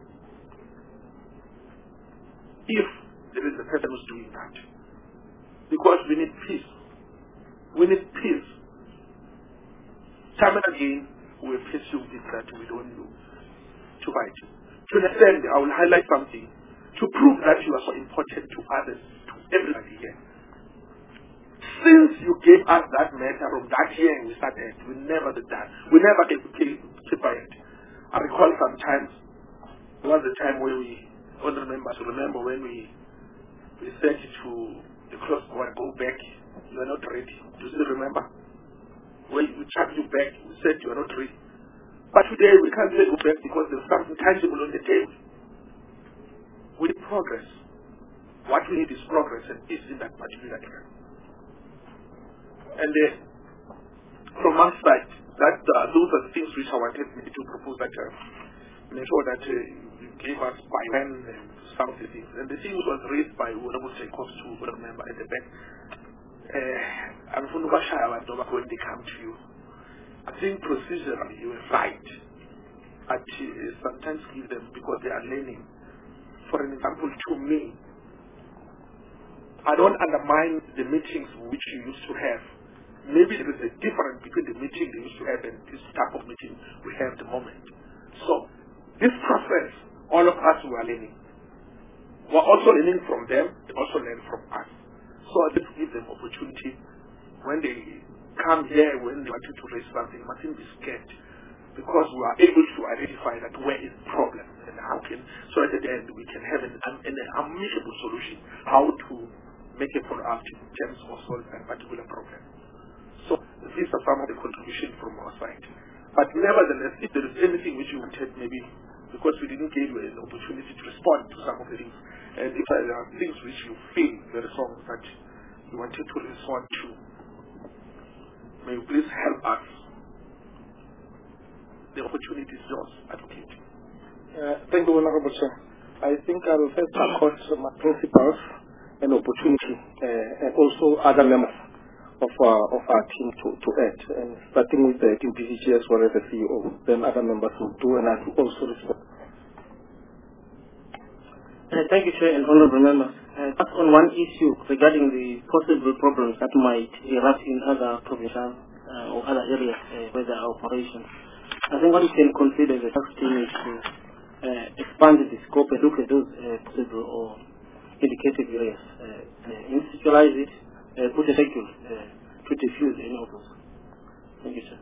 If there is a person who's doing that. Because we need peace. We need peace. Time and again, we pursue this that we don't know to fight. To understand, I will highlight something to prove that you are so important to others, to everybody here. Since you gave us that matter from that hearing we started, we never did that. We never kept keep quiet. I recall sometimes there was a time where we, all the members remember when we we said to the crossbar, go back, you are not ready. Do you still remember? When we tracked you back, we said you are not ready. But today we can't say go back because there's something tangible on the table. We need progress. What we need is progress and peace in that particular area. And uh, from my side, that uh, those are the things which I wanted me to propose that uh, make sure that uh, you gave us by when and some of the things. And the thing was raised by Honorable Jacobs to remember at the back. I'm from Nubashaya when they come to you. I think procedurally you are right. But uh, sometimes give them because they are learning. For an example, to me, I don't undermine the meetings which you used to have. Maybe there is a difference between the meeting they used to have and this type of meeting we have at the moment. So, this process, all of us were learning. We're also learning from them, they also learn from us. So I just give them opportunity. When they come here, when they want to raise something, they mustn't be scared. Because we are able to identify that where is the problem and how can, so at the end we can have an, an, an amicable solution, how to make a follow-up in terms of solving a particular problem. So these are some of the contributions from our side. But nevertheless, if there is anything which you wanted, maybe because we didn't give you an opportunity to respond to some of the things, and if there are things which you feel very strong that you wanted to respond to, may you please help us. The opportunity is yours, advocate. Uh, thank you, Honorable Chair. I think I will first accord my principals an opportunity uh, and also other members of our, of our team to, to add, and starting with the team P C G as well as the C E O, then other members will do, and I will also respond. Uh, thank you, Chair and Honorable Members. Uh, just on one issue regarding the possible problems that might erupt in other provincial uh, or other areas uh, where there are operations. I think what we can consider as a task team is to uh, expand the scope and look at those uh, possible or indicative areas, uh, uh, institutionalize it, uh, put a schedule uh, to diffuse any of those. Thank you, sir.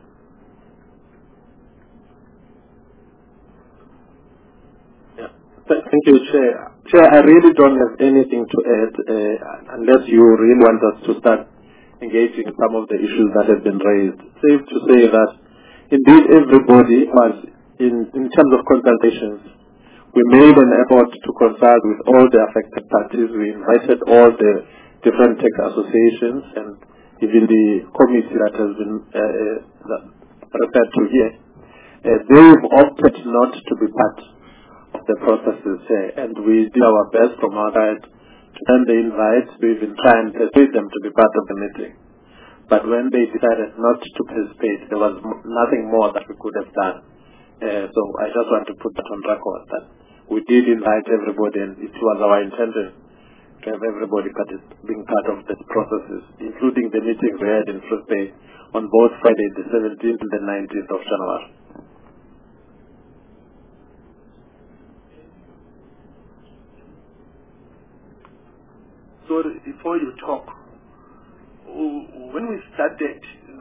Yeah. Thank you, Chair. Chair, I really don't have anything to add uh, unless you really want us to start engaging in some of the issues that have been raised. Safe to say that indeed everybody was, in, in terms of consultations, we made an effort to consult with all the affected parties. We invited all the different tech associations and even the committee that has been uh, referred to here. Uh, they've opted not to be part of the processes here, and we did our best from our side to send the invites. We even tried and persuade them to be part of the meeting. But when they decided not to participate, there was nothing more that we could have done. Uh, so I just want to put that on record that we did invite everybody, and it was our intention to have everybody part being part of the processes, including the meetings we had in Free State on both Friday the seventeenth and the nineteenth of January. So before you talk, when we started,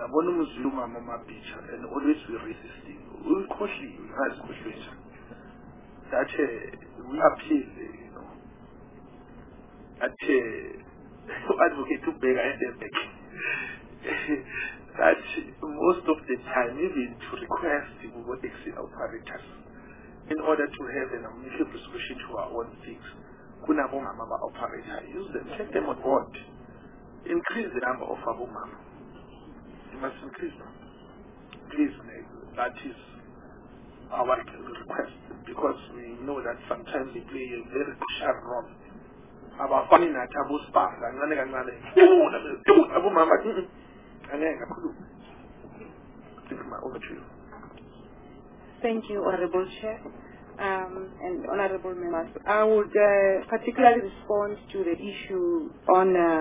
and always we resisting, we cautiously, as cautious, that uh, we appeal, you know, that uh, advocate to beg and beg, that most of the time, even to request the robotics operators, in order to have an amicable solution to our own things, kunabonga mama operator, use them, take them on board, increase the number of abomama. You must increase them. Please, that is our request, because we know that sometimes they play a very crucial role. About finding a taboo spark, and then I'm going to abomama. And then I could think my over to you. Thank you, Honorable Chair um, and Honorable Members. I would uh, particularly respond to the issue on uh,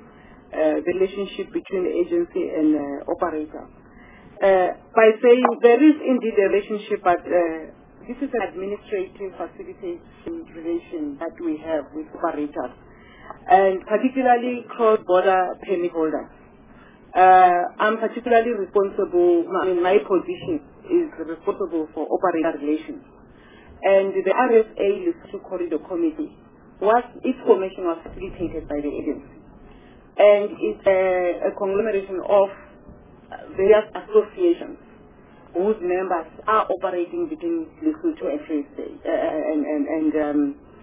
uh, the relationship between the agency and uh, operator. Uh, by saying there is indeed a relationship, but uh, this is an administrative facilitation relation that we have with operators, and particularly cross-border permit holders. Uh, I'm particularly responsible, I mean, my position is responsible for operator relations. And the R S A, the Corridor Committee, was, its formation was facilitated by the agency. And it's a, a conglomeration of various associations whose members are operating between Lesotho and, uh, and, and, and um,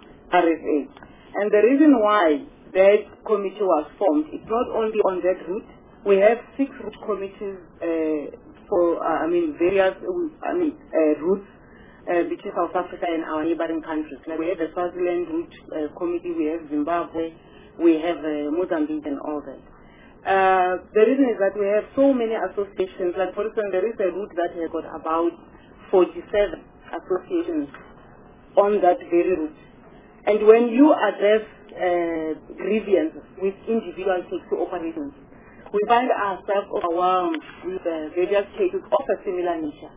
R S A. And the reason why that committee was formed is not only on that route. We have six route committees uh, for, uh, I mean, various, I mean, uh, routes uh, between South Africa and our neighboring countries. Like we have the Swaziland route uh, committee, we have Zimbabwe, we have uh, Mozambique and all that. Uh, the reason is that we have so many associations. Like for instance, there is a route that has got about forty-seven associations on that very route. And when you address uh, grievances with individual taxi operations, we find ourselves overwhelmed with uh, various cases of a similar nature.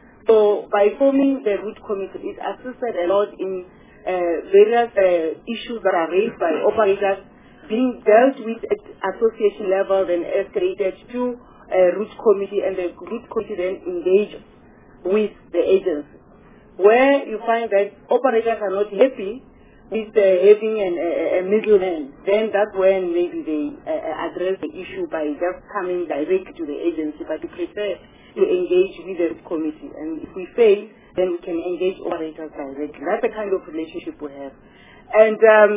So by forming the route committee, it assisted a lot in uh, various uh, issues that are raised by operators being dealt with at association level, then escalated to a route committee, and the route committee then engage with the agency. Where you find that operators are not happy with uh, having an, a, a middleman, then that's when maybe they uh, address the issue by just coming direct to the agency, but we prefer to engage with the route committee. And if we fail, then we can engage operators directly. That's the kind of relationship we have. And um,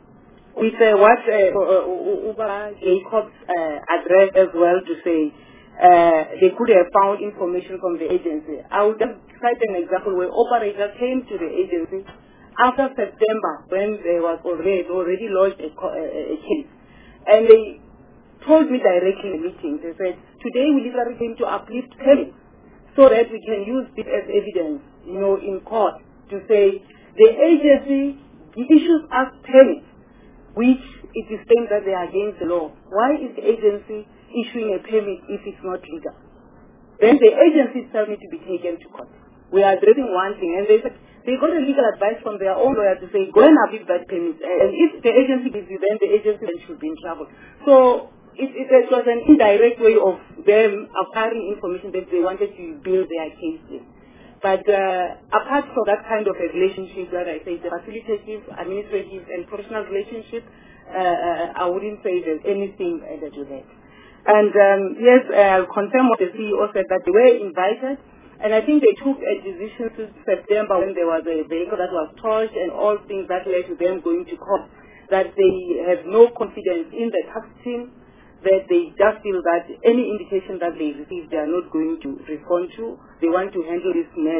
with uh, what uh, uh, Uber Jacobs uh, addressed as well to say uh, they could have found information from the agency. I would just cite an example where operators came to the agency after September when there was already already lodged a, a, a case, and they told me directly in the meeting. They said, today we literally came to uplift permits so that we can use this as evidence, you know, in court to say the agency issues us permits which it is saying that they are against the law. Why is the agency issuing a permit if it's not legal? Then the agency itself needs to be taken to court. We are addressing one thing, and they said they got a legal advice from their own lawyer to say, go and appeal that permit. And if the agency gives you, then the agency then should be in trouble. So it, it, it was an indirect way of them acquiring information that they wanted to build their case in. But uh, apart from that kind of a relationship, that I say, the facilitative, administrative, and professional relationship, uh, uh, I wouldn't say there's anything added to that. And um, yes, I'll confirm what the C E O said, that they were invited, and I think they took a decision since September when there was a vehicle that was torched and all things that led to them going to court, that they have no confidence in the tax team, that they just feel that any indication that they receive, they are not going to respond to. They want to handle this uh,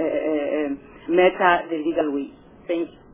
uh, matter the legal way. Thank you.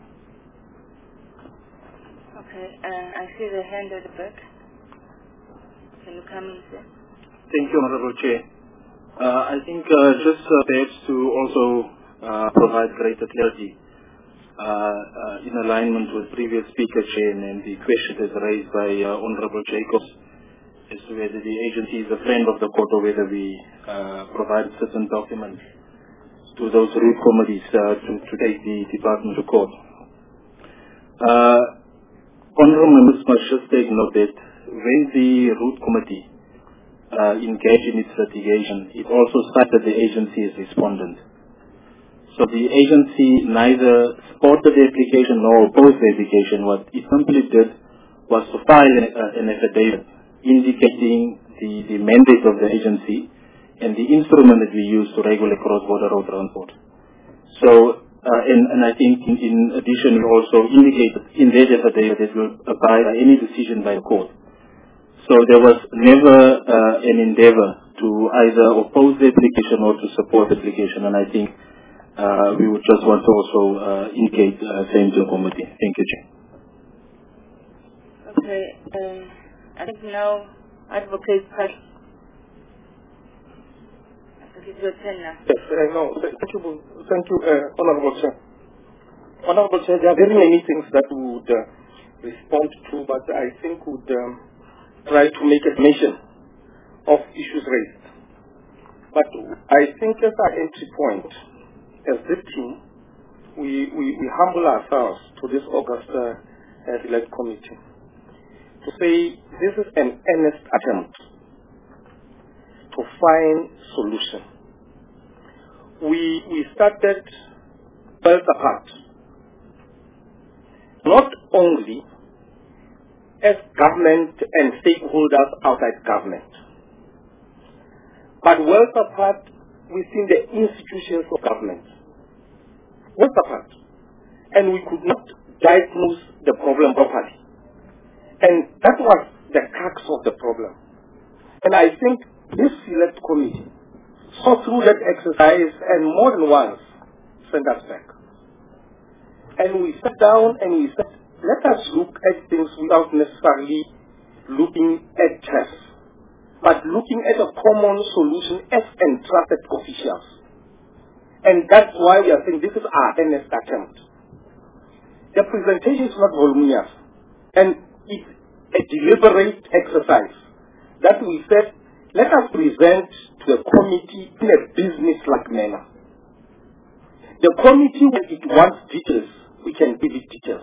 Okay, uh, I see the hand at the back. Can you come in, sir? Thank you, Honorable Chair. Uh, I think uh, just uh, perhaps to also uh, provide greater clarity Uh, uh, in alignment with previous speaker chair and the question that's raised by uh, Honorable Jacobs as to whether the agency is a friend of the court or whether we uh, provide certain documents to those route committees uh, to, to take the department to court. Uh, Honorable members must just take note that when the route committee uh, engaged in its litigation, it also cited the agency as respondent. So the agency neither supported the application nor opposed the application. What it simply did was to file an, uh, an affidavit indicating the, the mandate of the agency and the instrument that we use to regulate cross-border road transport. So, uh, and, and I think in, in addition we also indicated in that affidavit that will abide by any decision by the court. So there was never uh, an endeavor to either oppose the application or to support the application, and I think Uh, we would just want to also uh, indicate uh, same to the committee. Thank you, Chair. Okay, uh, I think now Advocate Pat. It is your turn now. Yes, uh, no, thank you, thank you, uh, Honorable Chair. Honorable Chair, there are very many things that we would uh, respond to, but I think would um, try to make a mention of issues raised. But I think as our entry point, as this team, we, we, we humble ourselves to this August uh, uh, Select Committee to say this is an earnest attempt to find solution. We, we started worlds apart, not only as government and stakeholders outside government, but worlds apart within the institutions of government. Worlds apart. And we could not diagnose the problem properly. And that was the crux of the problem. And I think this select committee saw through that exercise and more than once sent us back. And we sat down and we said, let us look at things without necessarily looking at tests, but looking at a common solution as entrusted officials. And that's why we are saying this is our earnest attempt. The presentation is not voluminous, and it's a deliberate exercise that we said, let us present to the committee in a business-like manner. The committee, when it wants details, we can give it details.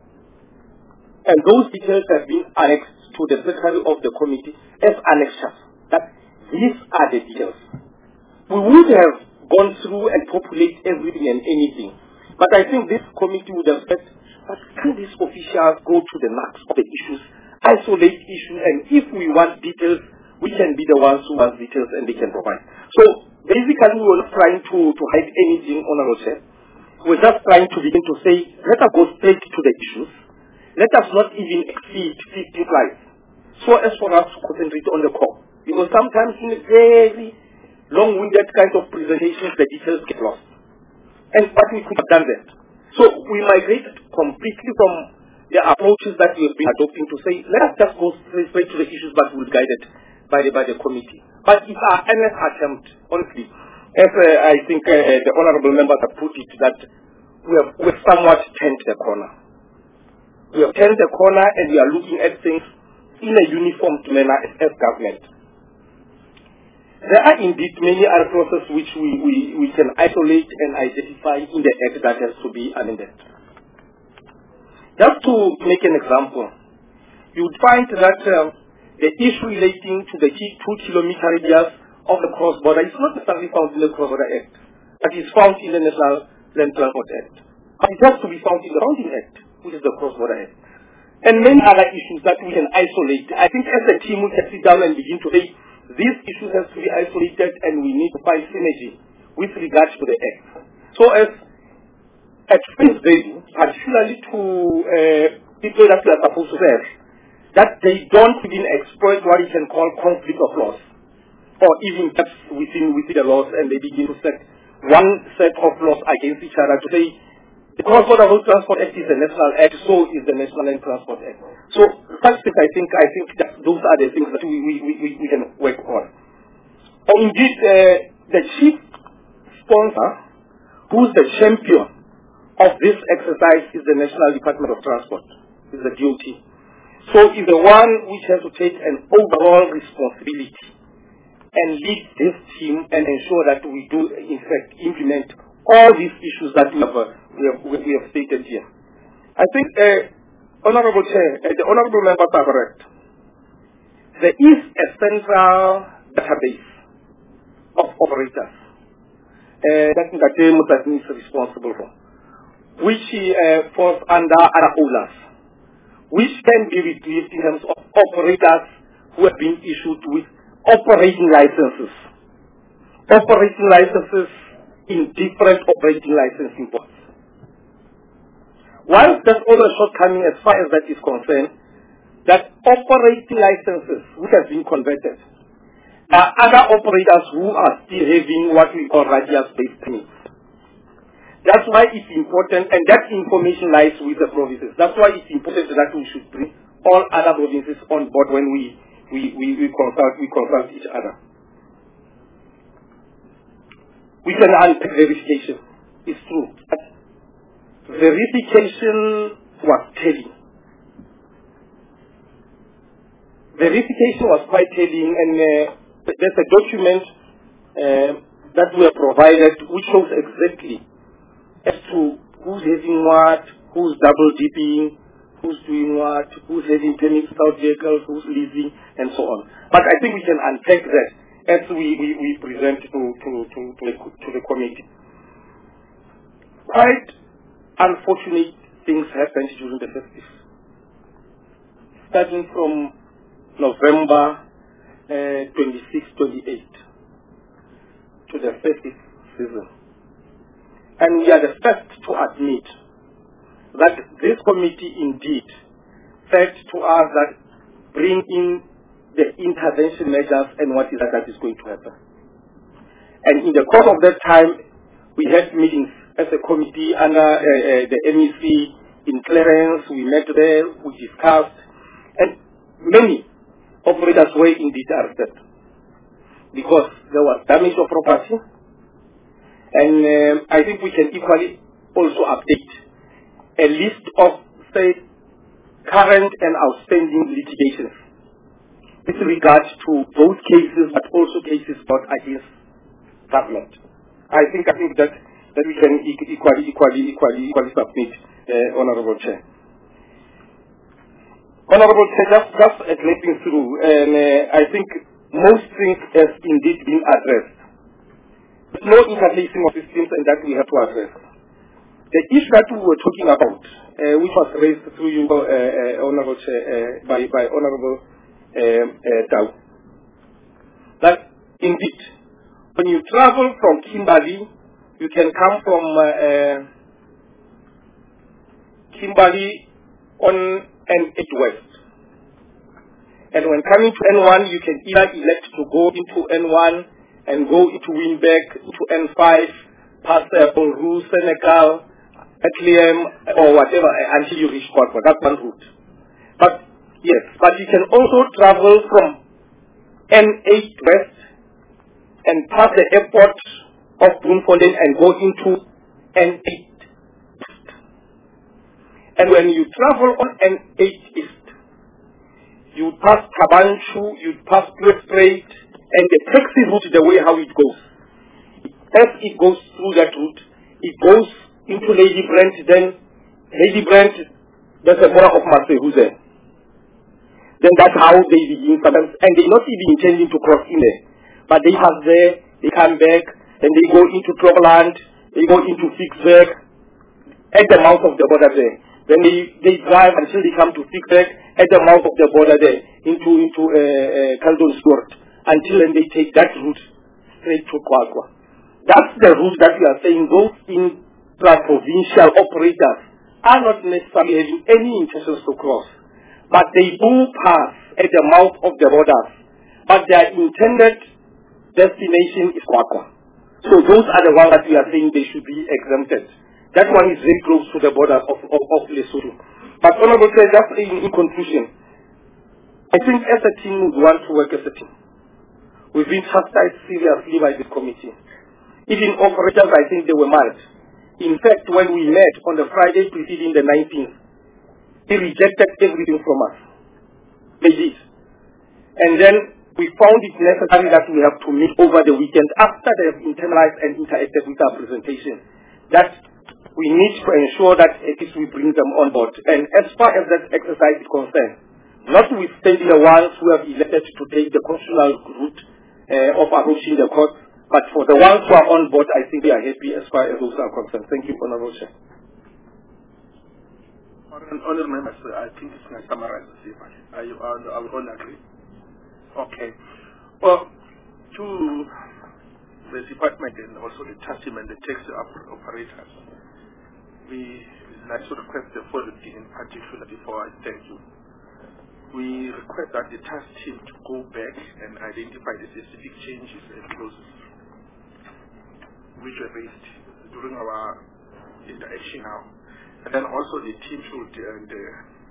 And those details have been annexed to the secretary of the committee as annexures. That these are the details. We would have gone through and populate everything and anything. But I think this committee would have said, but can these officials go to the nuts of the issues, isolate issues, and if we want details, we can be the ones who want details and they can provide. So basically we were not trying to, to hide anything, Honorable Chair. We're just trying to begin to say, let us go straight to the issues. Let us not even exceed fifty slides, so as for us to concentrate on the core. Because sometimes in a very long-winded kind of presentations, the details get lost. And but we could have done that. So we migrated completely from the approaches that we have been adopting to say, let us just go straight, straight to the issues, but we'll guide it by the, by the committee. But it's our earnest attempt, honestly, as uh, I think uh, the honorable members have put it, that we have we've somewhat turned the corner. We have turned the corner and we are looking at things in a uniform manner as, as government. There are indeed many other processes which we, we, we can isolate and identify in the act that has to be amended. Just to make an example, you would find that um, the issue relating to the key two kilometer radius of the cross-border is not necessarily found in the Cross-Border Act, but is found in the National Land Transport Act. But it has to be found in the Founding Act, which is the Cross-Border Act. And many other issues that we can isolate. I think as a team we can sit down and begin to say, these issues have to be isolated and we need to find synergy with regards to the Act. So as at face value, particularly to uh, people that we are supposed to serve, that they don't even exploit what you can call conflict of laws, or even gaps within, within the laws, and they begin to set one set of laws against each other to say, the Cross-Border Road Transport Act is the National Act, so is the National Land Transport Act. So, such things, I think, I think that those are the things that we, we, we, we can work on. And indeed, uh, the chief sponsor, who's the champion of this exercise, is the National Department of Transport, is the D O T. So, is the one which has to take an overall responsibility and lead this team and ensure that we do, in fact, implement all these issues that we have, uh, we have, we have stated here. I think, uh, Honorable Chair, uh, the Honorable members are correct. There is a central database of operators uh, that Ngate Mutati is responsible for, which uh, falls under other owners, which can be retrieved in terms of operators who have been issued with operating licenses. Operating licenses in different operating licensing boards. While there's also a shortcoming as far as that is concerned, that operating licenses which have been converted are other operators who are still having what we call radius-based permits. That's why it's important, and that information lies with the provinces. That's why it's important that we should bring all other provinces on board when we, we, we, we, consult, we consult each other. we can unpack verification. It's true. But verification was telling. Verification was quite telling, and uh, there's a document uh, that we are provided which shows exactly as to who's having what, who's double dipping, who's doing what, who's having permits without vehicles, who's leasing, and so on. But I think we can unpack that as we, we, we present to, to, to, to, the, to the committee. Quite unfortunate things happened during the festive. Starting from November uh, twenty-sixth, twenty-eighth to the festive season. And we are the first to admit that this committee indeed said to us that bring in the intervention measures and what is that, that is going to happen. And in the course of that time, we had meetings as a committee under uh, uh, the M E C in Clarence. We met there, we discussed, and many operators were indeed arrested because there was damage of property. And um, I think we can equally also update a list of, say, current and outstanding litigations with regard to those cases, but also cases brought against government. I think I think that that we can equally equally equally equally submit, uh, Honourable Chair. Honourable Chair, just just a glancing through, and uh, I think most things have indeed been addressed. There's no interlacing of systems, and that we have to address. The issue that we were talking about, uh, which was raised through you, uh, uh, Honourable Chair, uh, by by Honourable uh, uh, Dow, that indeed, when you travel from Kimberley, you can come from uh, uh, Kimberley on N eight West. And when coming to N one, you can either elect to go into N one and go into Winbeck, into N five, past uh, Bonru, Senegal, Bethlehem, or whatever, uh, until you reach Kwakwa. That's one route. But, yes, but you can also travel from N eight West and pass the airport of Bloemfontein and go into N eight East. And when you travel on N eight East, you pass Kabanchu, you pass Strait, and the taxi route, the way how it goes. As it goes through that route, it goes into Lady Brent, then Lady Brent, there's a Mora of Marseille who's there. Then that's how they begin sometimes, and they're not even intending to cross in there. But they pass there, they come back, and they go into Trogland, they go into Fiksberg, at the mouth of the border there. Then they, they drive until they come to Fiksberg, at the mouth of the border there, into, into uh, uh, Kaldonsdorp, until then they take that route straight to Kwakwa. That's the route that we are saying those intra-provincial operators are not necessarily having any intentions to cross. But they do pass at the mouth of the borders. But their intended destination is Kwakwa. So those are the ones that we are saying they should be exempted. That one is very close to the border of, of, of Lesotho. But Honourable Chair, just in, in conclusion, I think as a team we want to work as a team. We've been chastised seriously by this committee. Even operators, I think they were mad. In fact, when we met on the Friday preceding the nineteenth, they rejected everything from us. They did. And then we found it necessary that we have to meet over the weekend after they have internalized and interacted with our presentation. That we need to ensure that at least we bring them on board. And as far as that exercise is concerned, notwithstanding the ones who have elected to take the constitutional route uh, of approaching the court, but for the ones who are on board, I think they are happy as far as those are concerned. Thank you, Honourable Chair. Honourable members, I think it's going to summarize the statement. Are you, are, are we all agree? Okay. Well, to the department and also the task team and the taxi operators, we like to request the following in particular before I thank you. We request that the task team to go back and identify the specific changes and clauses which were raised during our interaction now. And then also the team should uh, the,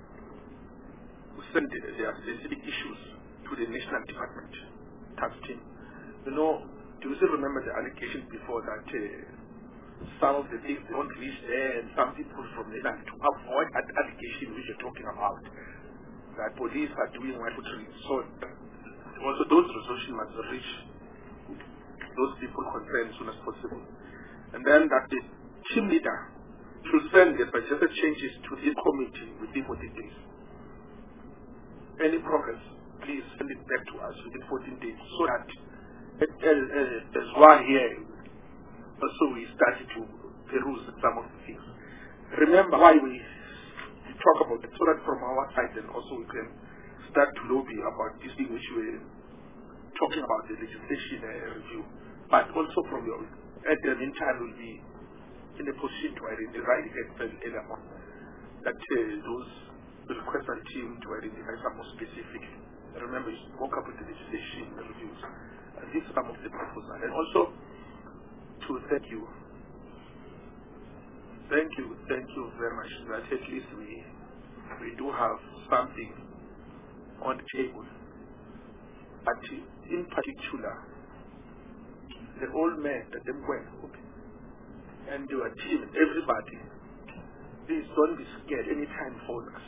send their specific issues to the national department task team. You know, do you still remember the allegation before that uh, some of the things don't reach there, and some people from the land to avoid that allegation which you're talking about, that police are doing what to reach. So also those resolutions must reach those people concerned as soon as possible. And then that the team leader should send the suggested changes to the committee within fourteen days. Any progress, please send it back to us within fourteen days, so that as one here, also we started to peruse some of the things. Remember why we talk about it, so that from our side then also we can start to lobby about this thing which we're talking about, the legislation uh, review. But also from your, at the meantime, we'll be in a position to identify the element that uh, those request our team to identify some more specific. Remember, you spoke about the legislation the reviews. And these are some of the proposals. And also to thank you. Thank you, thank you very much. That at least we we do have something on the table. But in particular, the old man that them went and your team, everybody, please don't be scared anytime phone us.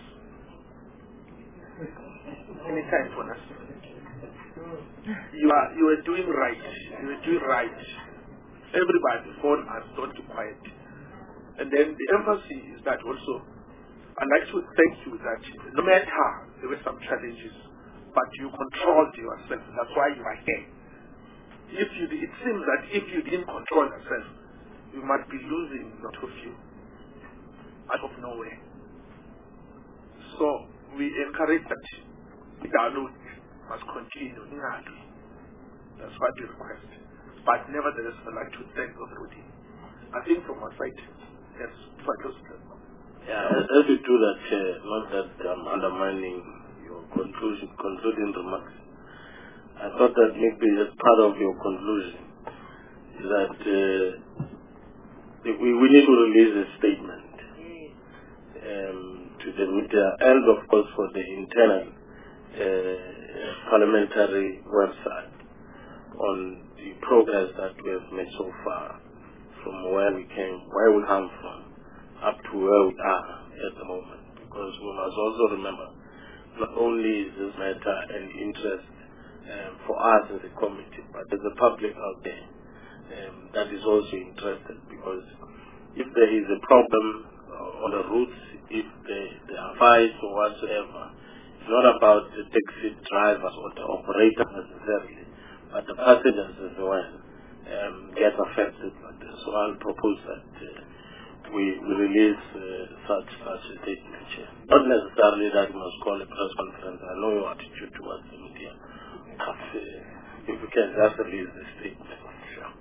Anytime phone us. You are you are doing right. You are doing right. Everybody phone us, don't be quiet. And then the emphasis is that also I'd like to thank you that no matter there were some challenges, but you controlled yourself. That's why you are here. If you, it seems that if you didn't control yourself, you might be losing a lot of you out of nowhere. So we encourage that the dialogue must continue. That's what we request. But nevertheless, I'd like to thank everybody. I think from our side, yes, quite close to them. Yeah, as you do that, Chair, not that I'm undermining your conclusion, concluding remarks. I thought that maybe as part of your conclusion is that uh, we, we need to release a statement um, to the media and of course for the internal uh, parliamentary website on the progress that we have made so far from where we came, where we come from, up to where we are at the moment. Because we must also remember, not only is this matter an interest Um, for us as a committee, but as a public out there um, that is also interested, because if there is a problem uh, on the routes, if they, they are fights or whatsoever, it's not about the taxi drivers or the operator necessarily, but the passengers as well um, get affected. So I'll propose that uh, we, we release uh, such such a statement. Not necessarily that we must call a press conference. I know your attitude towards the media. But, uh, if we can just release the statement. Sure.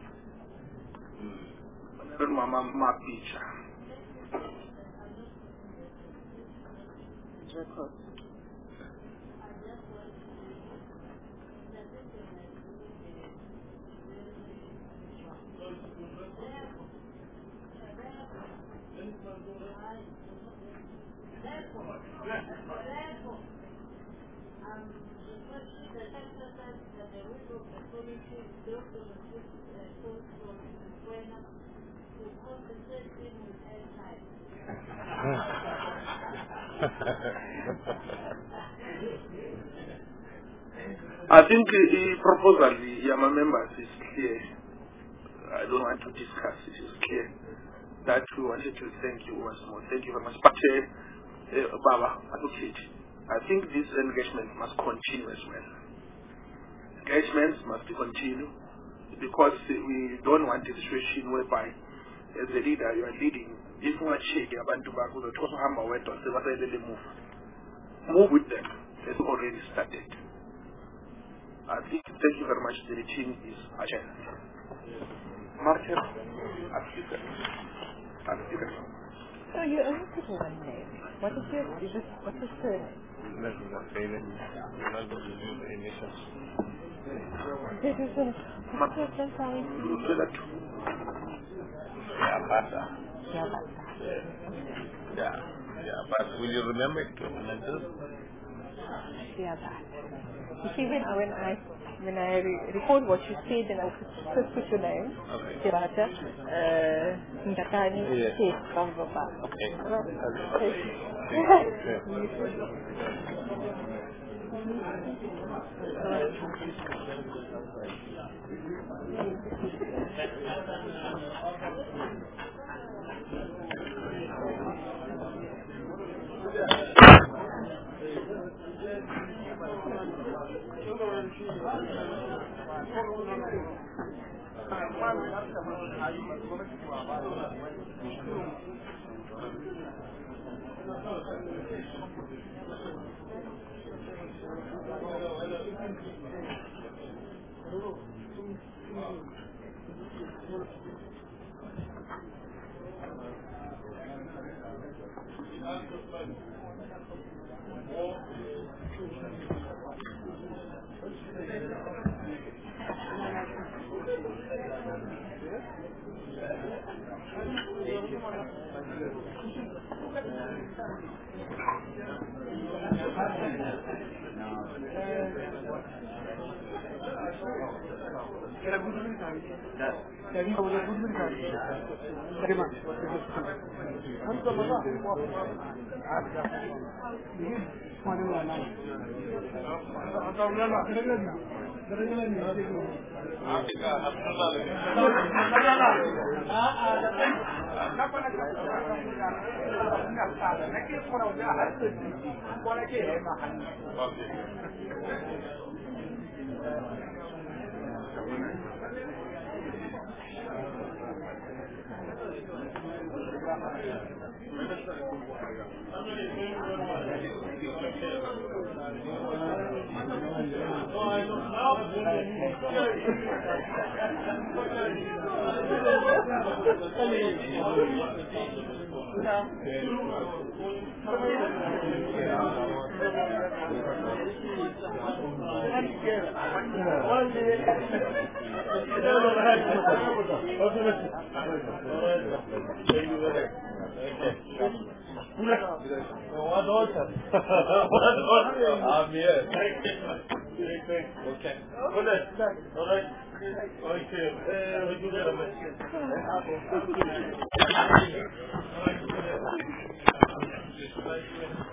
Mm. Mama, my picture. Record. I think the proposal, the Yama members, is clear. I don't want to discuss it. It's clear that we wanted to thank you once more. Thank you very much. But, uh, uh, Baba, advocate, I think this engagement must continue as well. Engagements must continue because uh, we don't want a situation whereby, as a leader, you are leading. If you want to shake abantu bakho, the total hammer went on, so they move. Move with them. It's already started. I think, thank you very much. The team is agenda. Martin, Africa. Africa. So you only put one name. What is your, is it, what's the surname? Not not saying it. Not the initials. It is a, what's your first name? Yeah, Bata. Yeah, Bata. Yeah, yeah, but will you remember it? Yeah, that. You see, when, when I when I re- record what you said, then I first put your name, Tirata, Ndakani, Kate, Bamba. Okay. I'm here. Okay. All right. All right. Okay. Uh, we do that.